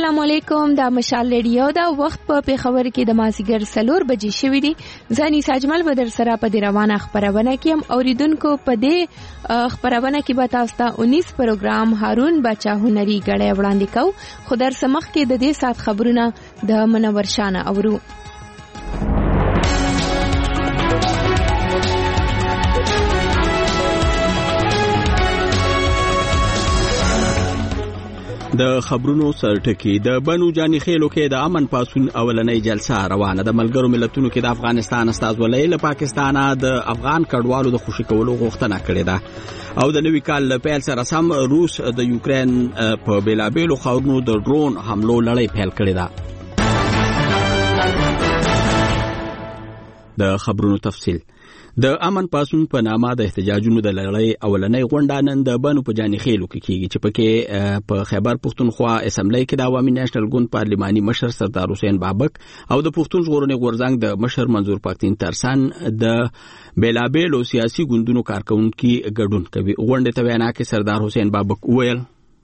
السلام علیکم. دا مشال ریډیو دا وخت په پیښور کې د مازیګر 4 بجې شوې دي. ځاني ساجمل به در سره په دې روانه خبرونه کې هم اوریدونکو په دې خبرونه کې به تاسو ته 19 پروګرام هارون بچا هنري غړې وړاندې کو. خو در سمخ کې د دې سات خبرونه د منور شانه اورو. د خبرونو سرټکی د بنو جانی خېلو کې د امن پاسون اولنۍ جلسه روانه د ملګرو ملتونو کې د افغانستان استازولۍ له پاکستانه د افغان کډوالو د خوشي کولو غوښتنه کړې ده او د نوي کال له پیل سره سم روس د یوکرين په بیلابېلو خاورونو د ډرون حملو لړۍ پیل کړې ده. د خبرونو تفصیل د امن پاسون په نامه د احتجاجونو د لړۍ اولنۍ غونډه نن د بنو په جانی خېلو کې کیږي چې پکې په خیبر پښتونخوا اسمبلی کې د عوامي نېشنل ګوند پارلماني مشر سردار حسین بابک او د پښتون ژغورنې غورځنګ د مشر منظور پښتين ترسن د بیلابېلو سیاسي ګوندونو کارکونکو ګډون کوي. غونډه ته وینا کې سردار حسین بابک وویل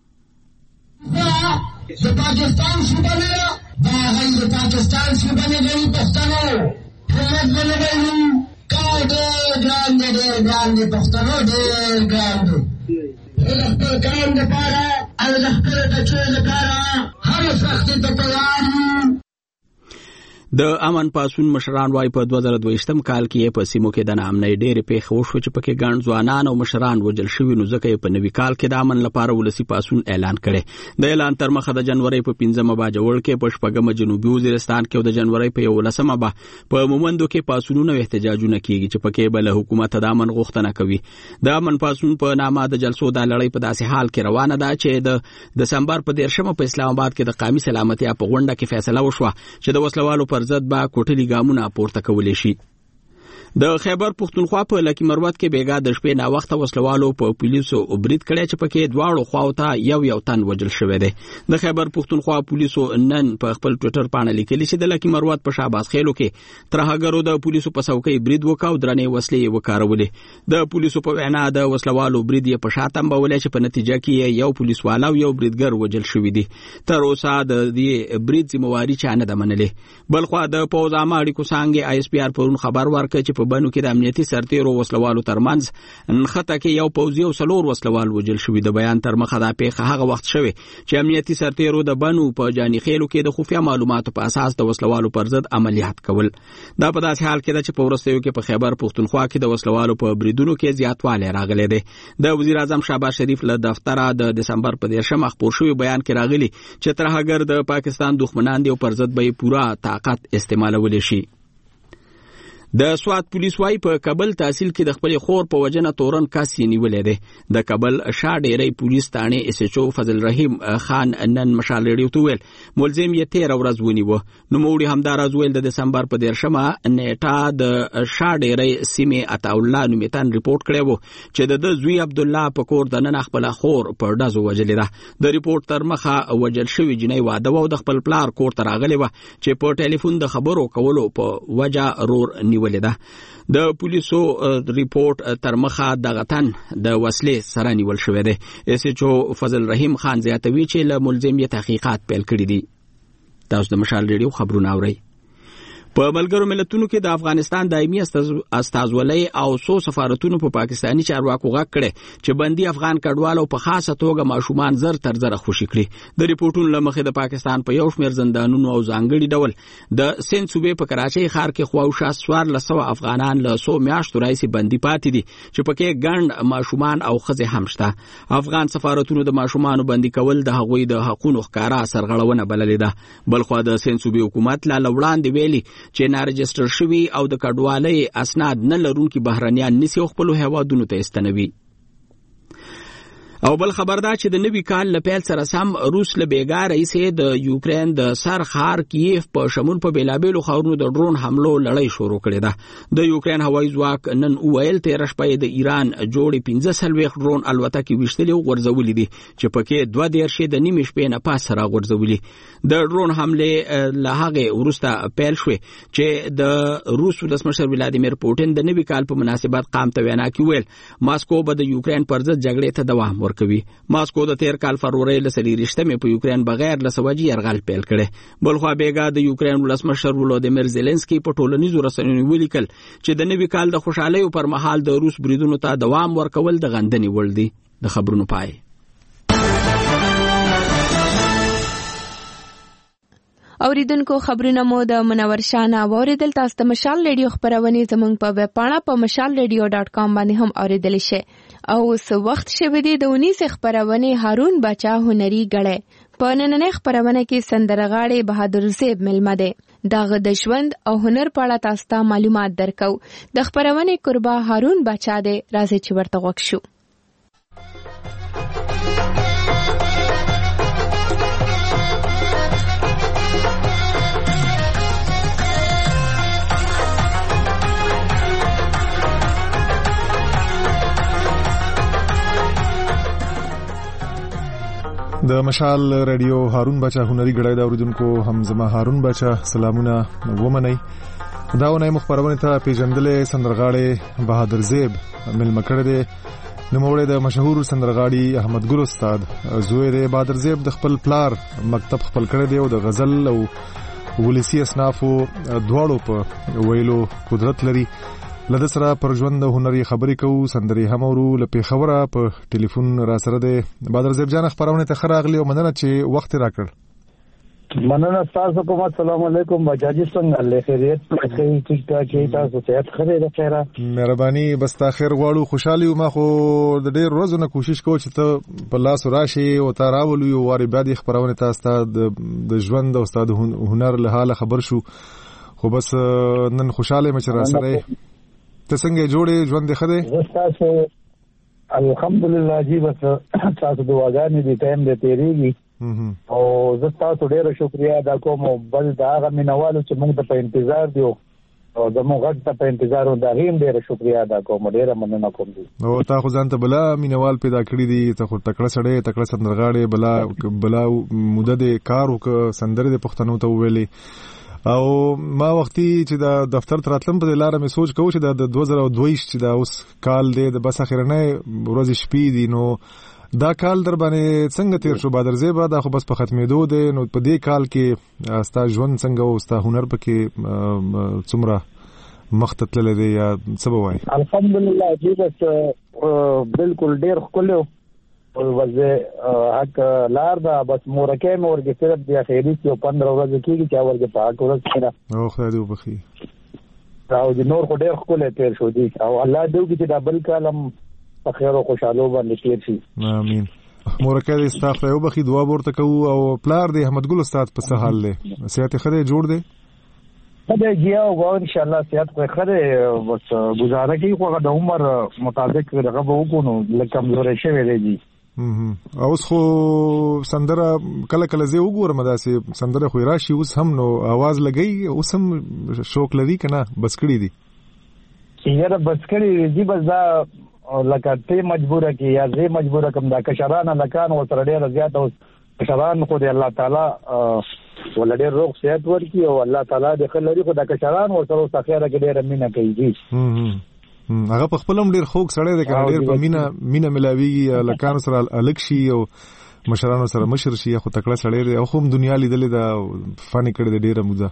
د پاکستان صوبه نه دا هغه پاکستان صوبه نه دی پښتنو حکومت نه دی ډېر ګران دي پښتنو ډېر ګران دي د خپل کار لپاره او د خپل بچو لپاره هر وخت ته تیار یو. د امن پاسون مشران وايي په 2022م کال کې په سیمو کې د نامنۍ ډېرې پیښې وشوې چې پکې ګڼ ځوانان او مشران وژل شوي نو ځکه په نوي کال کې د امن لپاره ولسي پاسون اعلان کړي. د اعلان تر مخه د جنوري په 15مه باجوړ کې په شپږمه جنوبي وزیرستان کې او د جنوري په 11مه په مومندو کې پاسونونه او احتجاجونه کیږي چې پکې بل حکومت د امن غوښتنه کوي. د امن پاسون په نامه د جلسو د لړۍ په داسې حال کې روانه ده چې د دسمبر په 13مه په اسلام آباد کې د قومي سلامتیا په غونډه کې فیصله وشوه چې د وسلوالو پر ضد با کوټلي ګامونه پورته کولې شي. د خیبر پښتونخوا په لکی مروت کې بیګا د شپې نا وخت وسلوالو په پولیسو برید کړی چې پکې دواړو خواو ته یو تن وژل شوی دی. د خیبر پښتونخوا پولیسو نن په خپل ټوئیټر باندې لیکلي چې د لکی مروت په شاباس خېلو کې ترهګرو د پولیسو په څوکۍ برید وکاو درنې وسلې وکارولې. د پولیسو په وینا د وسلوالو برید یې په شاتم بولې چې په نتیجه کې یو پولیسوال او یو بریدګر وژل شوی دی. تر اوسه د دې برید ذمہواری چا نه ده منلې. بلخو د پوز عامه اړیکو څنګه آی اس پی آر پرون خبر ورکړ چې په بنو کې د امنیتي سرتیرو وسلوالو ترمنځ نخته کې یو پوځي او 4 وسلوال وژل شوی. د بیان تر مخه دا پیښه هغه وخت شوه چې امنیتي سرتیرو د بنو په جانی خېلو کې د خفیا معلوماتو په اساس د وسلوالو پر ضد عملیات کول. دا په داسې حال کې چې په ورستیو کې په خیبر پښتونخوا کې د وسلوالو په بریدونو کې زیاتوالی راغلی دی. د وزیر اعظم شهباز شریف له دفتره د دسمبر په 13مه خبر شوی بیان کې راغلی چې ترهګر د پاکستان دښمنان دي او پر ضد به پورا طاقت استعمالول شي. د سوات پولیس وايي په کابل تحصیل کې د خپل خور په وجنه تورن کس نیولې ده. د کابل شاډيري پولیس ثانه اس ایچ او فضل رحیم خان نن مشال ریډیو ته ویل ملزم یې 13 ورځ ونیو. نو موړي همدارز ویل د دسمبر په 13مه نیټه د شاډيري سیمه عطا الله نومیتان ریپورت کړی وو چې د زوی عبد الله په کور د نن خپل خور په ډزو وجلې ده. د ریپورت تر مخه وجل شوی جنۍ واده و د خپل پلار کور ته راغلی و چې په ټلیفون د خبرو کولو په وجه رور ولیده. د پولیسو ریپورت تر مخه د غتن د وسلې سره نیول شوې ده. اس ایچ او فضل رحیم خان زیاتوي چې له ملزم یې تحقیقات پیل کړي دي. تاسو د مشال ریډیو خبرونه اورئ. په ملګرو ملتونو کې د افغانستان دایمي استازولۍ او سو سفارتونو په پاکستاني چارواکو غږ کړي چې بندي افغان کډوالو په خاصه توګه ماشومان زر تر زر خوشي کړي. د ریپورتونو لمخې د پاکستان په یو شمېر زندانونو او ځانګړي ډول د سند صوبې په کراچۍ ښار کې خواوشا 1400 افغانان له 100 میاشتو راهیسې بندي پاتې دي چې پکې ګڼ ماشومان او ښځې هم شته. افغان سفارتونو د ماشومانو بندي کول د هغوی د حقوقو ښکارا سرغړونه بللې ده. بلخو د سند صوبې حکومت لا وړاندې ویلي چې نارجستر شوی او د کډوالۍ اسناد نه لرونکي بهرنیان نسی خپل هیوادونو ته استنوي. او بل خبر دا چې د نوي کال له پیل سره سم روس له بیګا رئیس د یوکرين د سر خار کیف په شمول په بیلابېلو خاورونو د ډرون حملو لړۍ شروع کړې ده. د یوکرين هوایي ځواک نن ویل 13 شپې د ایران جوړې 15 ډرون الوتکې وشتلې او غورځولې دي چې پکې 2 د نیمې شپې نه پاس را غورځولې. د ډرون حمله له هغه ورسته پیل شوه چې د روس ولسمشر ولادیمیر پوتین د نوي کال په مناسبت قام ته وینا کوي. ماسکو به د یوکرين پر ضد جګړې ته دوام ورکوي. ماسکو د تیر کال فروری له 23 په یوکرين بغیر له سوجي يرغل پیل کړي. بلخوا بیګا د یوکرين ولسمشر ولودیمیر زيلنسکي په ټولنیزو رسنیو ولیکل چې د نوي کال د خوشحالۍ پر مهال د روس بریدونو ته دوام ورکول د غندنې وړ دي. د خبرونو پای. اوریدونکو خبرونه مو د منور شاه اوریدل. تاسو ته مشال ریډیو خبرونه زموږ په ویب پاڼه په mashalradio.com باندې هم اوریدل شئ. او سو وخت شوه دی د 19 خبرونه هارون بچا هنري غړې په نننې خبرونه کې سندرغاړي بهادر زیب ملمه ده دغه د ژوند او هنر په اړه تاسو ته معلومات درکو. د خبرونه قربا هارون بچا ده راځي چې ورته وښیو. د مشال ریډیو هارون بچا هنري غړای دا اوریدونکو هم زما هارون بچا سلامونه ومنئ. دا ونه مخبرونه ته پیژندلې سندرغاړي بهادر زیب ملمه کړی دی. نوموړی د مشهور سندرغاړي احمد ګل استاد زوی دی. بهادر زیب د خپل پلار مکتب خپل کړی دی او د غزل او ولسی اصنافو دواړو په ویلو قدرت لري. لده سره پر ژوند هنري خبرې کوو. سندري هم اورو. له پیښوره په ټلیفون را سره دی. بهادر زیب جان خبرونه ته خراغلی او مننه چې وخت راکړ. مننه تاسو کوم. السلام علیکم بچاجي څنګه الله خیریت پخې ټیک ټاک کې تاسو صحت خره ده خیره. مهرباني بس تا خیر غواړو. خوشحالي ما خو د ډېر ورځې نه کوشش کوم چې ته په لاس راشي او تا راولو یو واری بعد خبرونه تاسو د ژوند او استاد هنر له حاله خبر شو. خو بس نن خوشاله مې را سره ته څنګه جوړې ژوند دې خده؟ تاسو الحمدلله جی بس تاسو دعاګانې دې ټایم دې تیریږي او زه تاسو ډېر شکریا ادا کوم. بل دا هغه مینوالو چې موږ ته په انتظار دیو او زموږ غږ ته په انتظار و دا هم ډېر شکریا ادا کوم. ډېر مننه کوم دي. او تا خو ځان ته بلا مینوال پیدا کړی دي. ته خو تکړه سړی تکړه سندرغاړي بلا موده دې کار وک سندره دې پښتنو ته ویلې. او ما وختي چې د دفتر تراتلم په لاره مې سوچ کوم چې د 2022 چې دا اوس کال دی د بس اخرنه ورځ شپې دي. نو دا کال در باندې څنګه تیر شو بهادر زیب؟ دا خو بس په ختمېدو دی. نو په دې کال کې ستا ژوند څنګه او ستا هنر پکې څومره مخته تللی دی یا څه به وایي؟ الحمدلله جی بس بالکل ډېر ښکلی وځه حق لار دا بس مورکه مورګه صرف د اخیری یو 15 ورځې کېږي چې اورګه پاک ورځ کړه او خدای دې وبخي. او د نور خو ډېر ښکلی تیر شو دي او الله دې وکړي چې دا بل کالم په خیر او خوشحالو باندې تیر شي. امين. مورکه دې ستا خدای وبخي. دعا ورته کوو. او پلار دې احمد ګل استاد په څه حال دی؟ صحت خدای جوړ دی؟ خدای جیا او ان شاء الله صحت خو خدای بس گزاره کوي. خو د عمر مطابق دغه به وکړو لکه کمزوري شوی دی. اوس خو سندره کله کله زه وګورم داسې سندره خو راشي اوس هم نو आवाज لګي اوس هم شوق لري کنه بس کړی دي یاره بس کړی دي. بس دا لکه ته مجبوره کی یا زه مجبوره کوم دا کشرانه لکان او تر ډیره زیات اوس کشران خو دې الله تعالی ولډیر روغ صحت ورکړي او الله تعالی دې خلري خو دا کشران او تر اوسه خیره کې ډیره مینه کوي. هغه په خپل هم ډیر خوږ سړی دی کنه. ډیر په مینه ملاویږي لکانو سره الګ شي او مشرانو سره مشر شي. خو تکړه سړی دی او خو دنیا لیدلې دا فانی کړی دی ډیره موده.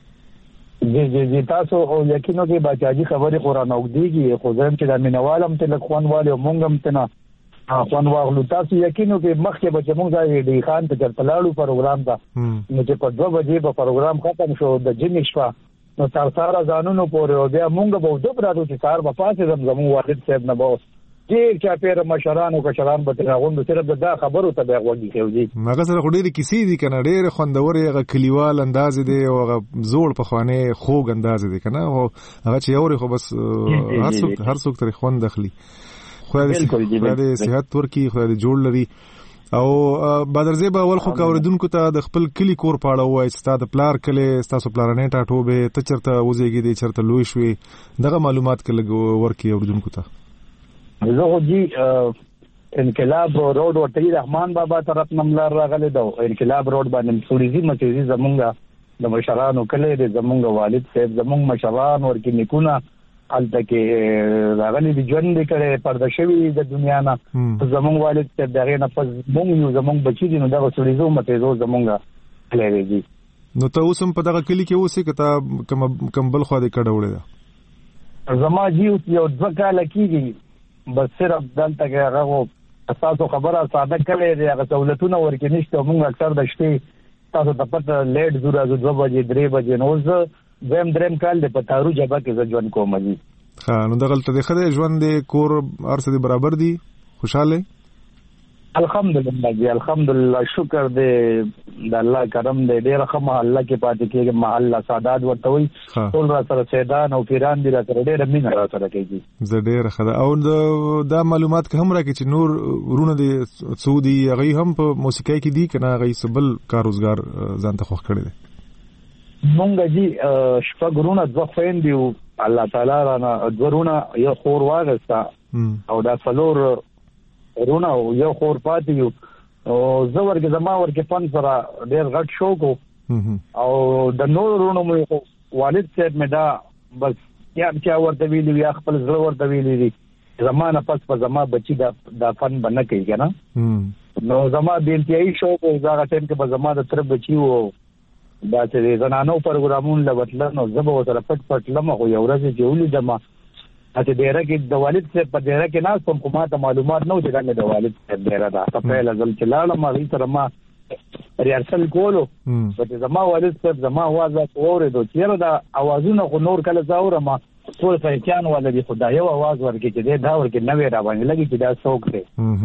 جی تاسو او یقینو کې بچاجي خبرې قران او دیږي خو ځم چې د مینوالم ته لخوان والو مونږم ته نه خوان واغلو. تاسو یقینو کې مخکې به مونږ ځای دی خان ته تلاړو پروګرام ته نو چې په 2 بجې به پروګرام ختم شو د جنې شپه نو تر ساره ځانونو پورې او بیا مونږ به دوه برادو چې سار په پاسه زمو واحد صاحب نه بوس ډیر چا پیر مشران او کشران به ترغوند صرف دا خبرو ته بغوږی کوي. مګر سره ډېری کیسې دي کنه. ډېر خوندورې هغه کلیوال انداز دی او هغه زوړ په خوانه خوږ انداز دی کنه. او هغه چې اوري خو بس هر څوک تر خوند دخلي. خدای دې صحت ورکړي. خدای دې جوړ لري. او بهادر زیب اول خو کاوردونکو ته د خپل کلی کور پاړه وای چې تاسو پلار کله تاسو پلارنې ټاټوبه ته چرته وځيږي دي چرته لوي شوي دغه معلومات کله ورکی اوردونکو ته. زه خو جی انقلاب روډ ورته رحمان بابا طرف نملار راغله دا انقلاب روډ باندې سوريزي مچيزي زمونږه د مشرانو کله د زمونږ والد صاحب زمونږ مشران ورکی نکونه الته کې راغلي دي ژوند کړي پرده شوی د دنیا نه زمونږ والد ته دغه نه پس مونږ یو زمونږ بچی دي نو دا وسړي زو مته زو زمونږه لري دي نو ته اوسم په دغه کلی کې اوسې کته کمبل خو دې کډوړې ده زما جیو یو 2 کال کېږي بس صرف دلته کې هغه تاسو خبره ساده کړې دي هغه سہولتونه ورکې نشته مونږ اکثر د شپې تاسو ته پته لیټ زو راځو 2 بجې 3 بجې نو زه دریم کال د پتارو جبا کې ژوند کوم دي ها نو دغلت د خدای ژوند د کور ارسه دي برابر دي خوشاله الحمدلله جی الحمدلله شکر دې د الله کرم دې ډېر ښه الله کې پاتې کېږي محله سعادت ورته وي ټول را سره سیدان او پیران دي را سره ډېر مینه را سره کوي زه ډېر ښه او دا معلومات که هم راکې چې نور ورونه دي سعودي هغه هم په موسیقۍ کې دي کنه هغه سبل کار روزګار ځان ته خوښ کړی دي مونږ جی شپږ ورونه 2 خويندې او الله تعالی رانا 2 ورونه یو خور واغستا او دا څلور ورونه یو خور پاتې یو او زه ورګه زما ورګه فن سره ډېر غټ شوق او د نور ورونو مې والد صاحب مې دا بس یا چې ورته ویلي یا خپل زړه ورته ویلي دي زمانه پس په زما بچي دا فن بنه کوي کنه نو زما بنتیای شوق او دا ټیم کې به زما د تر بچي وو دا چې زنانو پروګرامونه لوتل نو زه به سره پټ لمه خو یو ورځ چې ولیدم اته ډیره کې د والد صاحب په ډیره کې ناس کوم کومه معلومات نو چې دا د والد صاحب ډیره دا په پیل ځل چې لاړم ما سره ما ریارسل کولو چې زما والد صاحب زما आवाज اورېدو چې دا اوازونه خو نور کله زاورم ټول پېچان ولدي خدای یو आवाज ورکړي چې دا ورکې نوې را باندې لګي چې دا څوک دی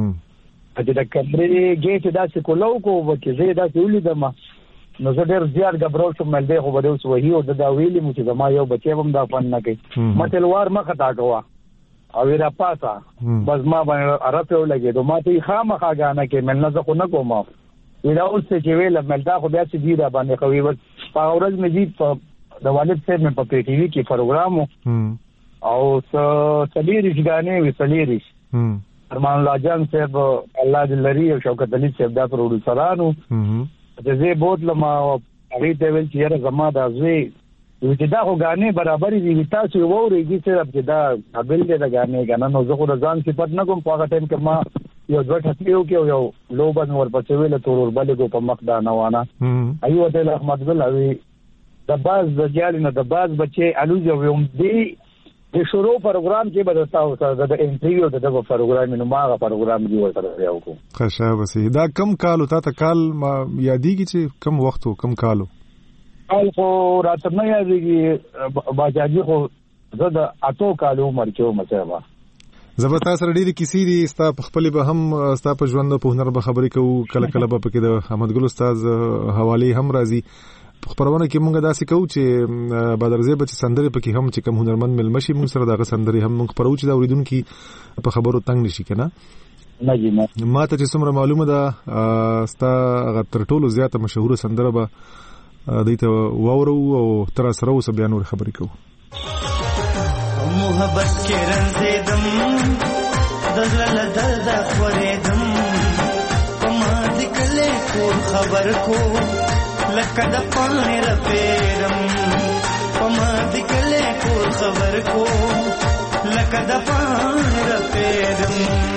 چې دا کمرې ګیټ دا چې کولو کو چې زه دا ولیدم نو زه ډېر زیات غبرول شوم مل دی خو به اوس وਹੀ او دا ویلي مو چې زما یو بچی هم دا فن نه کوي متلوار مخه تا کوه او را پاسا بس ما باندې عربه ولګي دوه ماته خامخا غانه کې مل نه زه خو نه کوم دا اوس چې ویل مل دا خو بیا چې دی دا باندې خوي بس په ورځ مې جی د والد صاحب مې په پی ټی وی کې پروګرام او سلیریش غانې وی سلیریش ارمان الله جان صاحب الله دې لري او شوکت علي صاحب دا پروډوسرانو چې زه بوتلم هغه ته ویل چې زما دا زوی چې دا خو غانې برابر دي تاسو ووريږي چې دا قابل دي دا غانې غنه نو زه خو ځان صفات نه کوم په هغه ټیم کې ما یو ځوړ ټکیو کې یو لوبن ورپسې ویل تورور بلې کو په مخ دا نوانه ایو ته احمد ګل اوی د باز د جالینه د باز بچي الوزه ووم دی د شروع پروګرام کې بدلتاو سره د انټرویو د پروګرام نو ماغه پروګرام دی ورته یو کو خشه بس دا کم کال تا کال ما یادېږي چې کم وخت کم کالو خو راته نه یادېږي باجاجي خو زه د اتو کالو عمر کې مچا زبرتا سره ډېری کیسې دي ستا په خپل به هم ستا په ژوند په هنر به خبرې کوو کله کله به پکې د احمد ګل استاد حواله هم راځي په خبرونه کې مونږ داسې کوو چې بدرځي بچ سندري پکې هم چې کوم هنرمند ملمشي مونږ سره دغه سندري هم مونږ پرو چې دا اوریدونکو په خبرو تنگ نشي کنه نه جی ما ته چې څومره معلومه ده ستا غ تر ټولو زیاته مشهور سندره به دیته وورو او تر سره اوس بیا نور خبرې کوو محبت کې رنځېدم د زړه درد خورېدم په ما دې کله کور خبر کو لکه د پاڼې رپېدم په ما دې کله کور خبر کو لکه د پاڼې رپېدم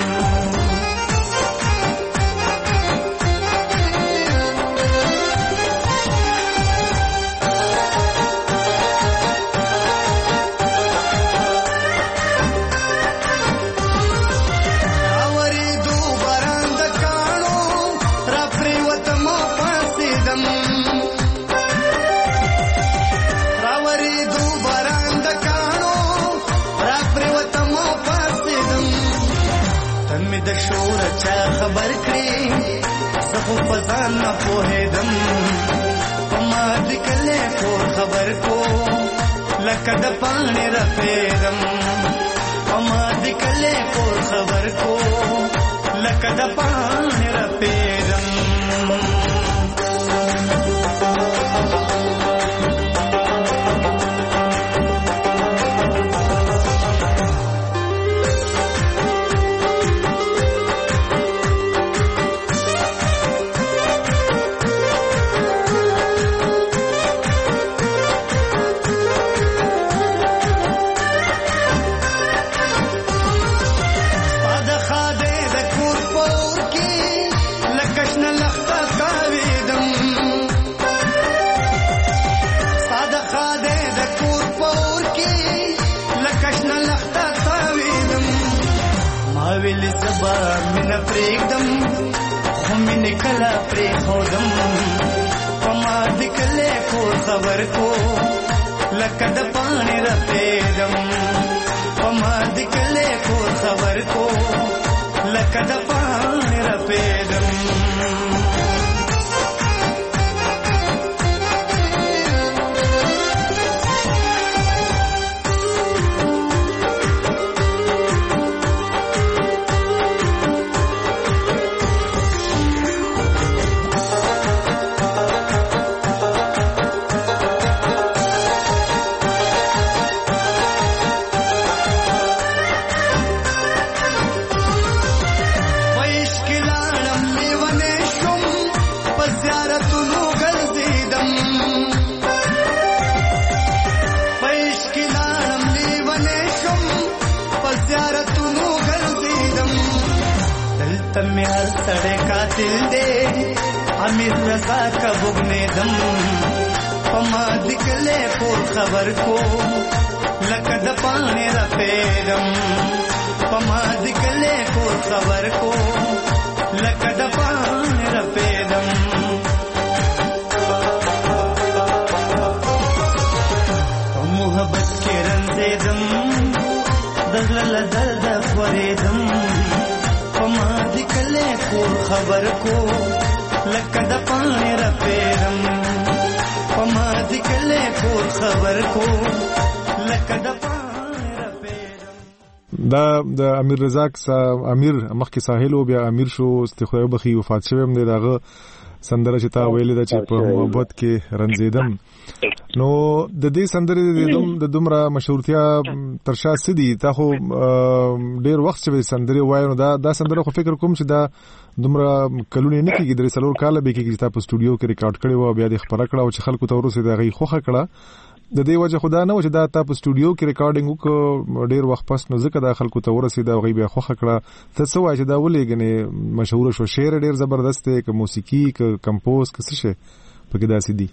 خبر کړی سخو پزان نه پوهېدم په ما دې کله کور خبر کو لکه د پاڼې رپېدم په ما دې کله کور خبر کو لکه د پاڼې رپېدم ویل زبا من پرېږدم خو مینې کله پرېښودم په ما د کلي کور خبر کو لکه د پاڼې رپېدم په ما د کلي کور خبر کو لکه د پاڼې رپېدم امیر رضا کا بغنے دم پما دکلے پور خبر کو لکد پانے رپیدم پما دکلے پور خبر کو لکد پانے رپیدم محبت کے رنزیدم دغلل درد خوریدم پما دکلے پور خبر کو لکد پانے رپیدم پما دکلے پور خبر کو لکد پانے رپیدم. دا د امیر رضاک امیر مخکې ساحل بیا امیر شو استخوای بخي وفات شوی هم دی داغه سندره چې تا ویلې ده چې په محبت کې رنځیدم نو د دې سندرې د دومره مشهورتیا ترشا سدي تا خو ډیر وخت چې سندرې وایو دا سندره خو فکر کوم چې دا دومره کلونه نه کېږي درې څلور کاله به کېږي چې تا په سټوډیو کې ریکارډ کړی و بیا د خبره کړه او چې خلکو ته ورسېد هغه خوخه کړه د دې وجه خدا نه و چې دا تا په سټوډیو کې ریکارډینګ وکړ ډیر وخت پس نو ځکه دا خلکو ته ورسېد او غي بیا خوخه کړه ته څه وایې چې دا ولې غنې مشهور شو شعر ډیر زبردست دی که موسیقي که کمپوز که څه شي پکې داسې دي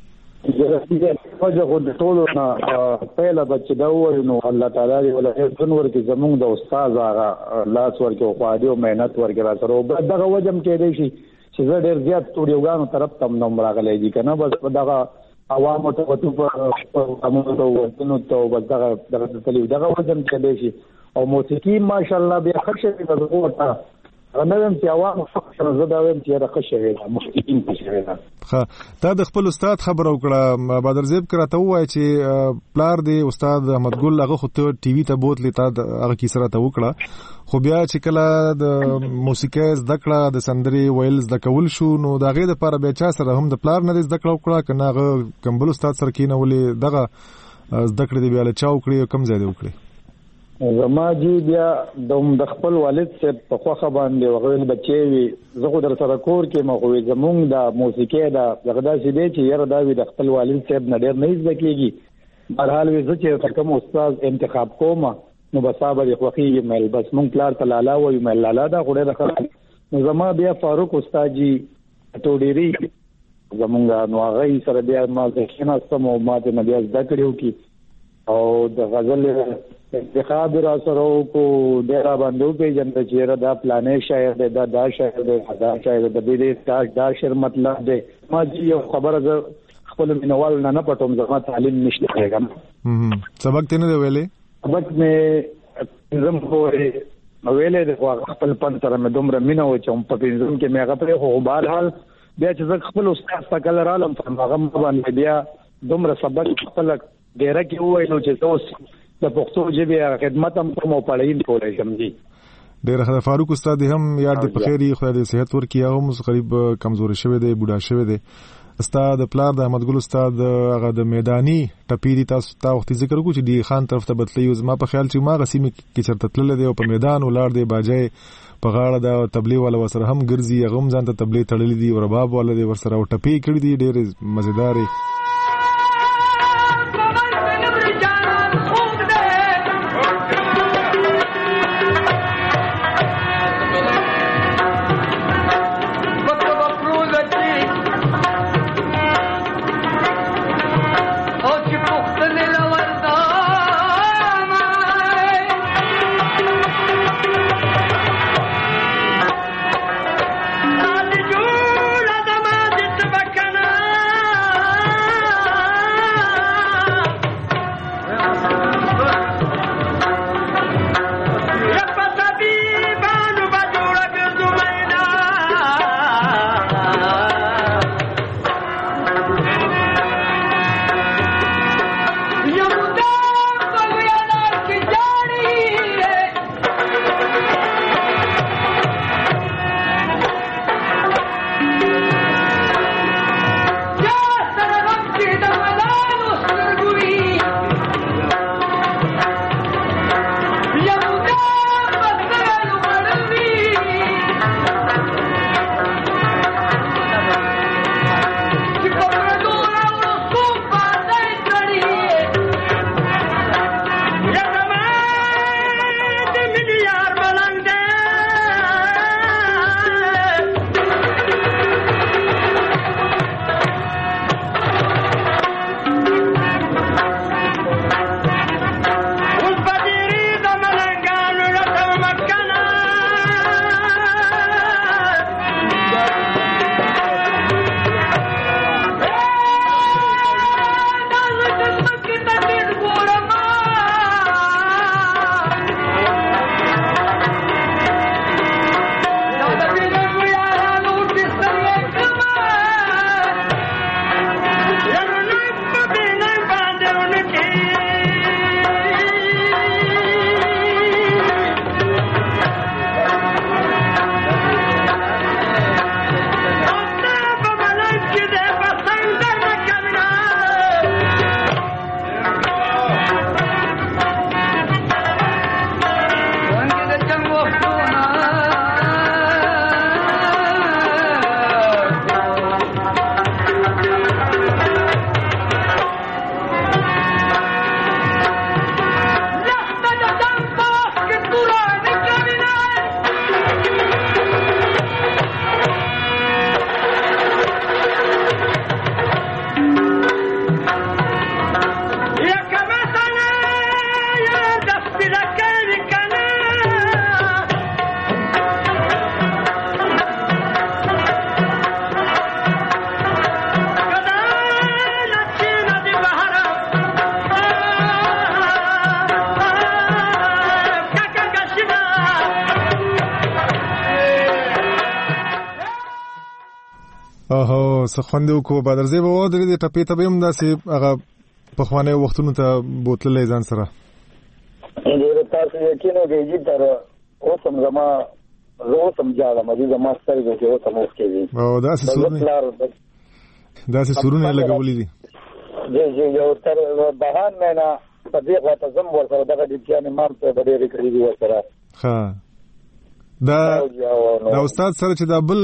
وجه خو د ټولو نه پهله بچ دا وایو نو الله تعالی دې ولا هیڅ ورکې زمونږ د استاد هغه لاس ورکې او خو او مهنت ورکې را سره او دغه وجم کې دی چې زه ډیر زیات سټوډیوګانو طرف تم نوم راغلی دي کنه بس دغه عوامو ته وته په امونو ته ورتنو ته بس دغه وجم کې دی او موسیقي ماشاءالله بیا خشه دې وته غنوم چې عوامو سره زده ویم چې راخه شوی دا مخکې شوی دا ها تا د خپل استاد خبر او کړه بدر زیب کراته وای چې پلار دی استاد احمد ګل هغه خو ته ټي وي ته بوتلی تا هغه کی سره ته وکړه خو بیا چې کله د موسیقي زده کړه د سندري ویلز د کول شو نو دا غي د لپاره بیا چا سره هم د پلار نه زده کړه وکړه کنه هغه کمبل استاد سره کینه ولې دغه زده کړه دی بیا له چاو کړی کم ځای دی وکړي زما جی بیا د خپل والد صاحب په خوخه باندې وغویل بچي وي زه خو در سره کور کې مخوي زمونږ د موسیقي د غدا سي دی چې یره دا وي د خپل والد صاحب نه ډېر نه ځکیږي بهرحال وي چې کوم استاد انتخاب کوم نو بصابر خوخي مل بس مونږ پلار تلالا وي مل لالا دا غوړې د خلک نو زما بیا فاروق استاد جی ټوډيري زمونږ نو هغه سره بیا ما ځکه سم او ما د نبي زده کړو کی او د غزل انتخاب را سره کو ډیر باندې په جنت چیرې دا پلانې شاعر دا شاعر دا شاعر د دې دا شعر مطلب دی ما یو خبره خپل منوال نه پټوم زما تعلیم نشته کېږم سبق ته نه ویلې سبق مې زم پورې ویلې د خپل پن سره مې دومره مینه و چې په پنځم کې مې هغه پر خو بهرحال بیا چې خپل استاد تکل رالم هغه باندې بیا دومره سبق خپل ډیر کې وایو چې تاسو د پښتو ژبې خدمت هم کوم پړاین کولای شم دي ډیر فاروق استاد هم یاد د بخیری خدای دې صحت ورکړي هم قریب کمزور شوی دی بوډا شوی دی استاد پلار د احمد ګل استاد هغه د میدانی ټپيري تاسو ته وخت ذکر وکړو چې دی خان طرف ته بتلی یو زما په خیال چې ما غسیمه کې چرته تلل دی او په میدان ولار دی باجای په غاړه د تبلیغ ولا وسره هم ګرځي هغه هم ځان ته تبلیغ تړلې دي او رباب ولا دی ورسره او ټپي کړی دي ډېر مزیدار اوه سخوندو کو بدرځي به و درې ټپې ته هم داسې هغه په خوانه وختونو ته بوتلې ځان سره دې تاسو یقینو کې تر اوسم زما روسم جاله مې زما سترګې کې اوسم اوسکې او داسې سورونه لګولې دي جی یو تر بهان مې نه په دې وخت زم ورسره دغه د ځان امام ته ډېرې کړې دي ورسره ها دا استاد سره چې دا بل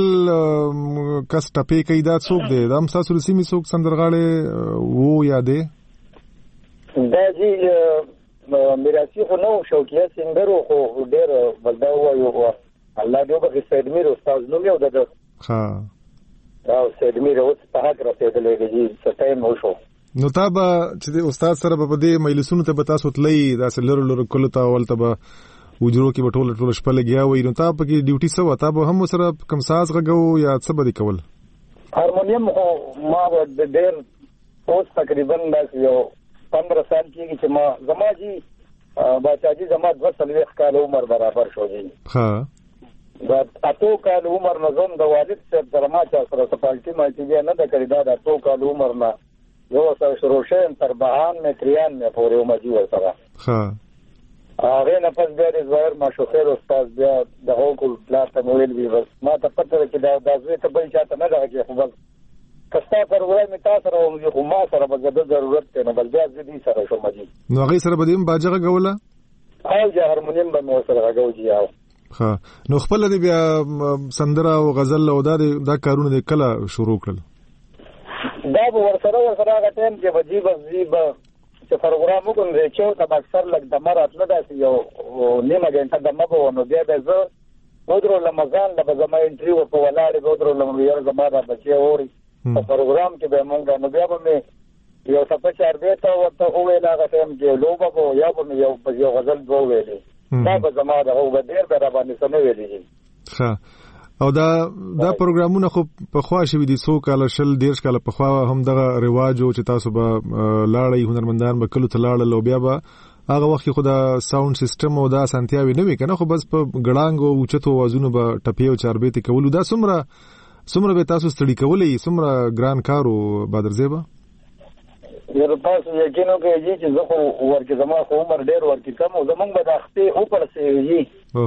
کس ټپې کوي دا څوک دی دا هم تاسو رسمي څوک سندرغاړي وو یادې دا جی میراثي خو نو شوقیه سنگر خو ډېر بلدا وایو الله دې وبخښي سید میر استاد نو یو د ها دا سید میر اوس په حق رسیدلې دي ستای مو شو نو تا به چې استاد سره په دې مجلسونو ته به تاسو تللی دا لرو کله تا ولته به وجرو کې به ټول شپه لګیا وي نو تا په کې ډیوټي سو تا به هم سره کم ساز غو یا څه به کول هارمونیم ما د ډېر اوس تقریبا یو 15 سال کې چې ما زما جی باچاجي زما 2 کال عمر برابر شو جی ها دا اتو کال عمر نظم د والد سره ما سره سپالټي ما چې نه د کړی دا اتو کال عمر نه یو سره شروع شین تر بهان مې 93 پورې عمر جی ورسره ها هغه نه پس بیا د زویر ماشوخیر استاد بیا د هوکل پلاټ مویل وی بس ما ته پته چې دا د زوی ته بل چاته نه راځي خو بس کستا پر وای می تاسو سره خو ما سره به د ضرورت نه بل بیا دې سره شو مجي نو هغه سره بدیم باجغه غوله او جه هارمونیم به مو سره غوږی او ها نو خپل دې بیا سندره او غزل او دا کارونه د کله شروع کړل دا به ورسره هغه ټیم کې وجيب چې پروګرام وکړم چې تا اکثر لګ د مراتله داسې یو نیمه غنټه د مبو نو بیا د زه ودرو لمزان د زما انټریو په ولاړې ودرو لم یو زما د بچي اوري په پروګرام کې به مونږ نو بیا به یو څه چار دی ته ورته وې لاغه ټیم کې لوبه وو یا به یو غزل وو ویلې دا به زما د هو ډېر به را باندې سمې ویلې ښه او دا پروګرامونه خو په خوا شوي دي څو کاله شل 10 کاله په خوا هم دغه رواج او چې تاسو به لاړی هنرمندان به کلو ته لاړل او بیا به هغه وخت خو دا ساوند سیستم او دا سنتیاوي نه وي کنه خو بس په ګړانګ او اوچتو وازونو به ټپي او چاربېته کولو دا څومره به تاسو ستړي کولې څومره ګران کارو بدرځيبه یره تاسو یقینو کې چې زه خو ورکه زما خو عمر ډېر ورکه کم او زمونږ به د اخته او پر سي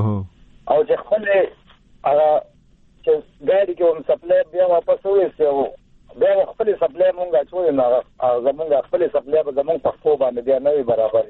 او چې خپل هغه چې ګاډي کې هم سپلای بیا واپس وېسو بیا خپل سپلای مونږه چوي نه زمونږ خپل سپلای به زمونږ په خو باندې بیا نه برابر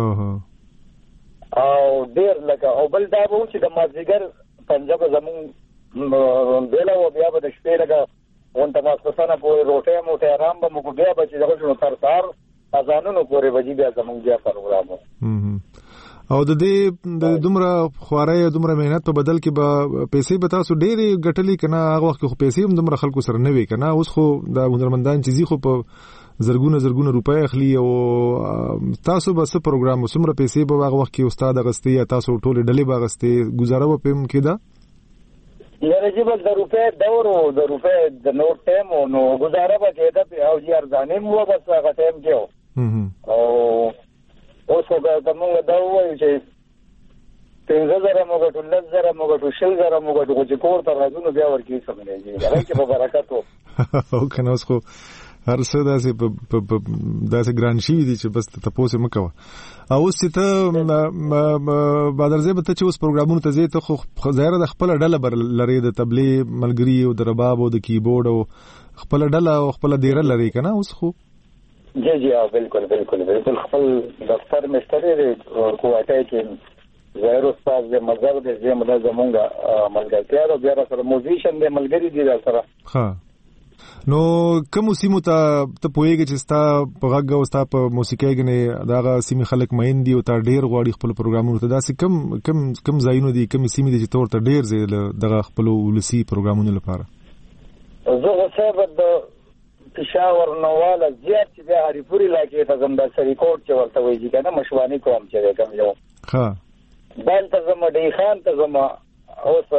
او ډېر لکه او بل دا وو چې د مازیګر پنجاب زمونږ بیل او بیا به د شپې لکه اونته ماسپسانه پورې روټه موټه آرام به موږ بیا به چې دغه شنو تر سار اذانونو پورې وځي بیا زمونږ بیا پروګرام او د دې د دومره خوارای دومره مهنت په بدل کې به پیسې به تاسو ډېری ګټلې کنه هغه وخت خو پیسې هم دومره خلکو سره نه وي کنه اوس خو د هنرمندان چیزي خو په زرګونه روپۍ اخلي او تاسو به څه پروګرام وسمره پیسې به هغه وخت کې استاد غستې یا تاسو ټول ډلې به غستې گزاره و پم کېدا یاره چې به د روپۍ دور او د روپۍ د نوټ ټیم نو گزاره به کېده او جی ارزانه مو بس هغه ټیم کې او اوس دا موږ دا وایو چې 15,000 موږ ټول 10,000 موږ ټول 6,000 موږ ټول چې کور ته راځو بیا ورکی سمېږي هغه کې په برکت وو او کنه اوس خو هر څه داسې ګران شي دي چې بس تاسو مکوه او اوس ته بدرځي به ته چې اوس پروګرامونو ته زی ته خو ظاهر د خپل ډله بر لري د تبلیغ ملګری او د رباب او د کیبورډ او خپل ډله او خپل ډیره لري کنه اوس خو جی بالکل خپل دفتر مستری کوټه کې زهر استاد د مزار د زموږ ملګرتیا او بیا سره موزیشن د ملګری دي سره ها نو کوم سیمو ته پوهیږي چې ستا په غږ او ستا په موسیقۍ کې داغه سیمې خلک مین دي او تا ډیر غواړي خپل پروګرامونو ته داسې کم ځایونه دي کم سیمې دي چې تور ته ډیر زی دغه خپل ولسی پروګرامونو لپاره زه غوښه د پېښور نواله زیات چې د هریپوري علاقې ته زم د سریکوټ چې ورته وایي کنه مشوانی کوم چې کوم یو ها دلته زم د خان ته زم اوس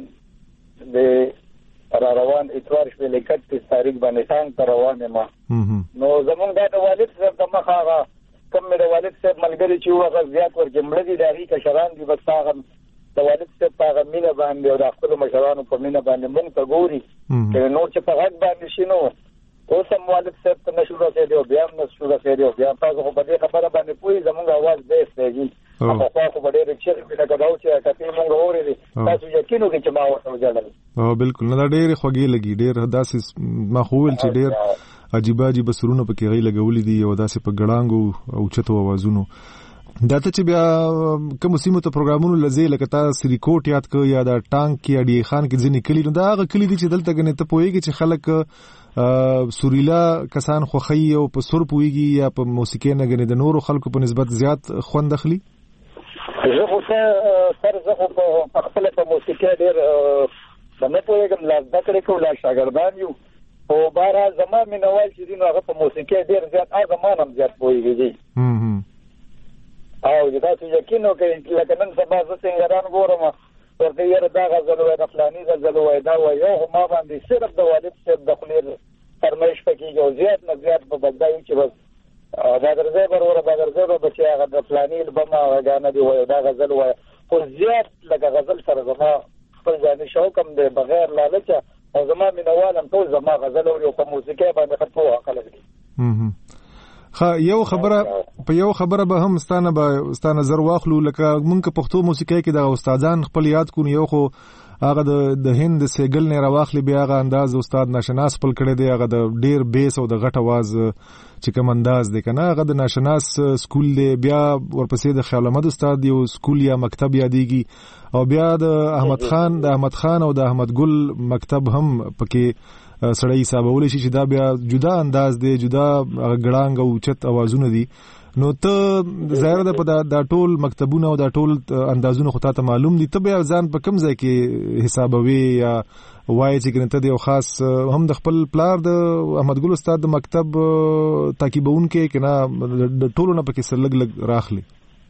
د روان اتوار شپې لیکت 30 تاریخ باندې څنګه تر روانه ما نو زمونږ د والد صاحب ته مخه کوم د والد صاحب ملګری چې هغه زیات ورجمړي دي دغه کشران دي بس هغه د والد صاحب په هغه مینه باندې او د خپل مشرانو په مینه باندې موږ ته ګوري چې نور چې په غږ باندې شي نو اوس هم والد صاحب ته نشو رسېدی او بیا هم نشو رسېدی او بیا تاسو خو په دې خبره باندې پوهېږئ زموږ اواز بیس دی پخوا خو به ډېرې چغې وي لکه دا چې کتې موږ اورېدې تاسو یقین وکړئ چې ما ورته وژړل بالکل نه دا ډېرې خوږې لګي ډېر داسې ما خو ویل چې ډېر عجیبه عجیبه سرونه پکې هغې لګولي دي او داسې په ګړانګو او اوچتو اوازونو دا ته چې بیا کومو سیمو ته پروګرامونو لځې لکه تا سریکوټ یاد کړ یا دا ټانک کې یا ډي خان کې ځینې کلي نو دا هغه کلي دي چې دلته ګنې ته پوهېږي چې خلک سوریلا کسان خوښوي او په سر پوهېږي یا په موسیقۍ نه ګنې د نورو خلکو په نسبت زیات خوند اخلي زه خو په خپله په موسیقۍ ډېر نه پوهېږم لا زده کړې کوو لا شاګردان یو خو بهرحال زما مینوال چې دي نو هغه په موسیقۍ ډېر زیات هغه ما نه هم زیات پوهېږي او دا چې یقین وکړئ لکه نن سبا زه سنګران ګورم ورته یاره دا غزل وایي د فلاني غزل وایي دا وایي یو خو ما باندې صرف د والد صاحب د خولې فرمایش پکېږي او زیات نه زیات په بس دا وي چې بس دا درځی به وروره دا درځی به چې هغه د فلاني البم هغه ګانه دي وایي دا غزل وایي خو زیات لکه غزل سره زما خپل ځاني شوق هم دی بغیر لالچه او زما مینوال هم ټول زما غزل اوري او په موسیقۍ باندې ښه پوهه خلک دي یو خبره به هم ستانه نظر واخلو لکه مونږ پښتو موسیقۍ کې د استادان خپل یاد کو یو خو هغه د هند سیګل نه راواخلي بیا هغه انداز استاد ناشناس خپل کړی دی هغه د ډیر بیس او د غټ اواز چې کوم انداز دی کنه هغه د ناشناس سکول دی بیا ورپسې د خیال احمد استاد یو سکول یا مکتب یادېږي او بیا د احمد خان او د احمد ګل مکتب هم پکې سړی حسابولی شي چې دا بیا جدا انداز دی جدا ګړانګ او اوچت اوازونه دي نو ته ظاهر ده په دا ټول مکتبونه او دا ټول اندازونه خو تاته معلوم دي ته بیا ځان په کوم ځای کې حسابوي یا وایي چې ته د یو خاص هم د خپل پلار د احمد ګل استاد د مکتب تعقیبونکې که نه د ټولو نه پکې سر لږ راخلي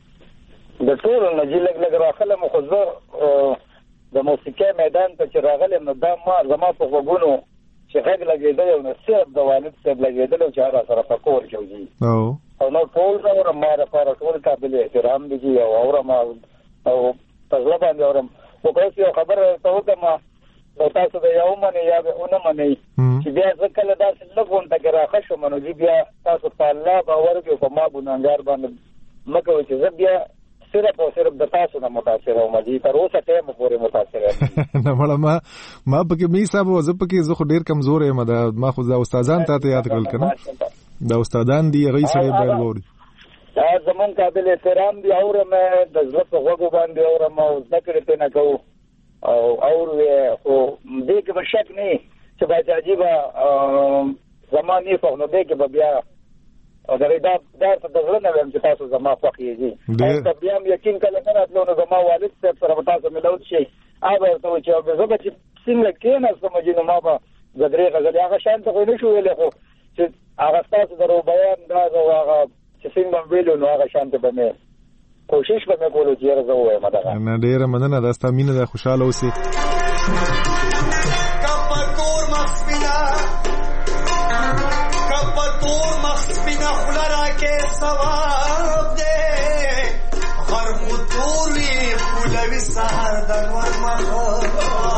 د ټولو نه چې لږ راخلم خو زه د موسیقۍ میدان ته چې راغلم نو دا ما زما په غوږونو چې غږ لګېدلی او نو صرف د والد صاحب لګېدلی او چې هغه سره په کور کې وځي او نو ټول زه اورم ما دپاره ټول قابل احترام دي چې او اورم او په زړه باندې اورم خو که اوس یو خبره درته وکړم نو تاسو به یا ومنئ یا به ونه منئ چې بیا زه کله داسې لږ غونډه کې راښه شم نو جي بیا تاسو په الله باور کوئ په ما ګناهګار باندې مه کوئ چې زه بیا صرف او صرف د تاسو نه متاثر وم جی تر اوسه ټایم پورې متاثر یم نه مړه ما پکې می صاحب زه پکې زه خو ډیر کمزور یم ما خو دا استادان ته یاد کړل کنه دا استادان دی هغه سره باید ووري دا زمون قابل احترام دی اورم د زړه په غوږو باندې اورم او ذکر ته نه کوو او خو دې کې به شک نه چې باید عجیبه زماني په نو دې کې به بیا او دا ته د زړه نه ویم چې تاسو زما خوښ یې او بیا هم یقین کله نه راتلو نو زما والد صاحب سره به تاسو ملوت شئ هغه ورته وایي چې زه به چې څنګه کېناستم چې نو ما به د درې غزلې هغه شان ته خو نه شو ویلی خو چې هغه ستاسو د روبیان راز او هغه چې څنګه به ویلو نو هغه شان ته به مې کوشش به مې کولو چې یاره زه ووایم دغه نه ډېره مننه دا ستا مینه ده خوشحاله اوسې ثواب دے ہر خطوری پھولوی سہر دنور مخور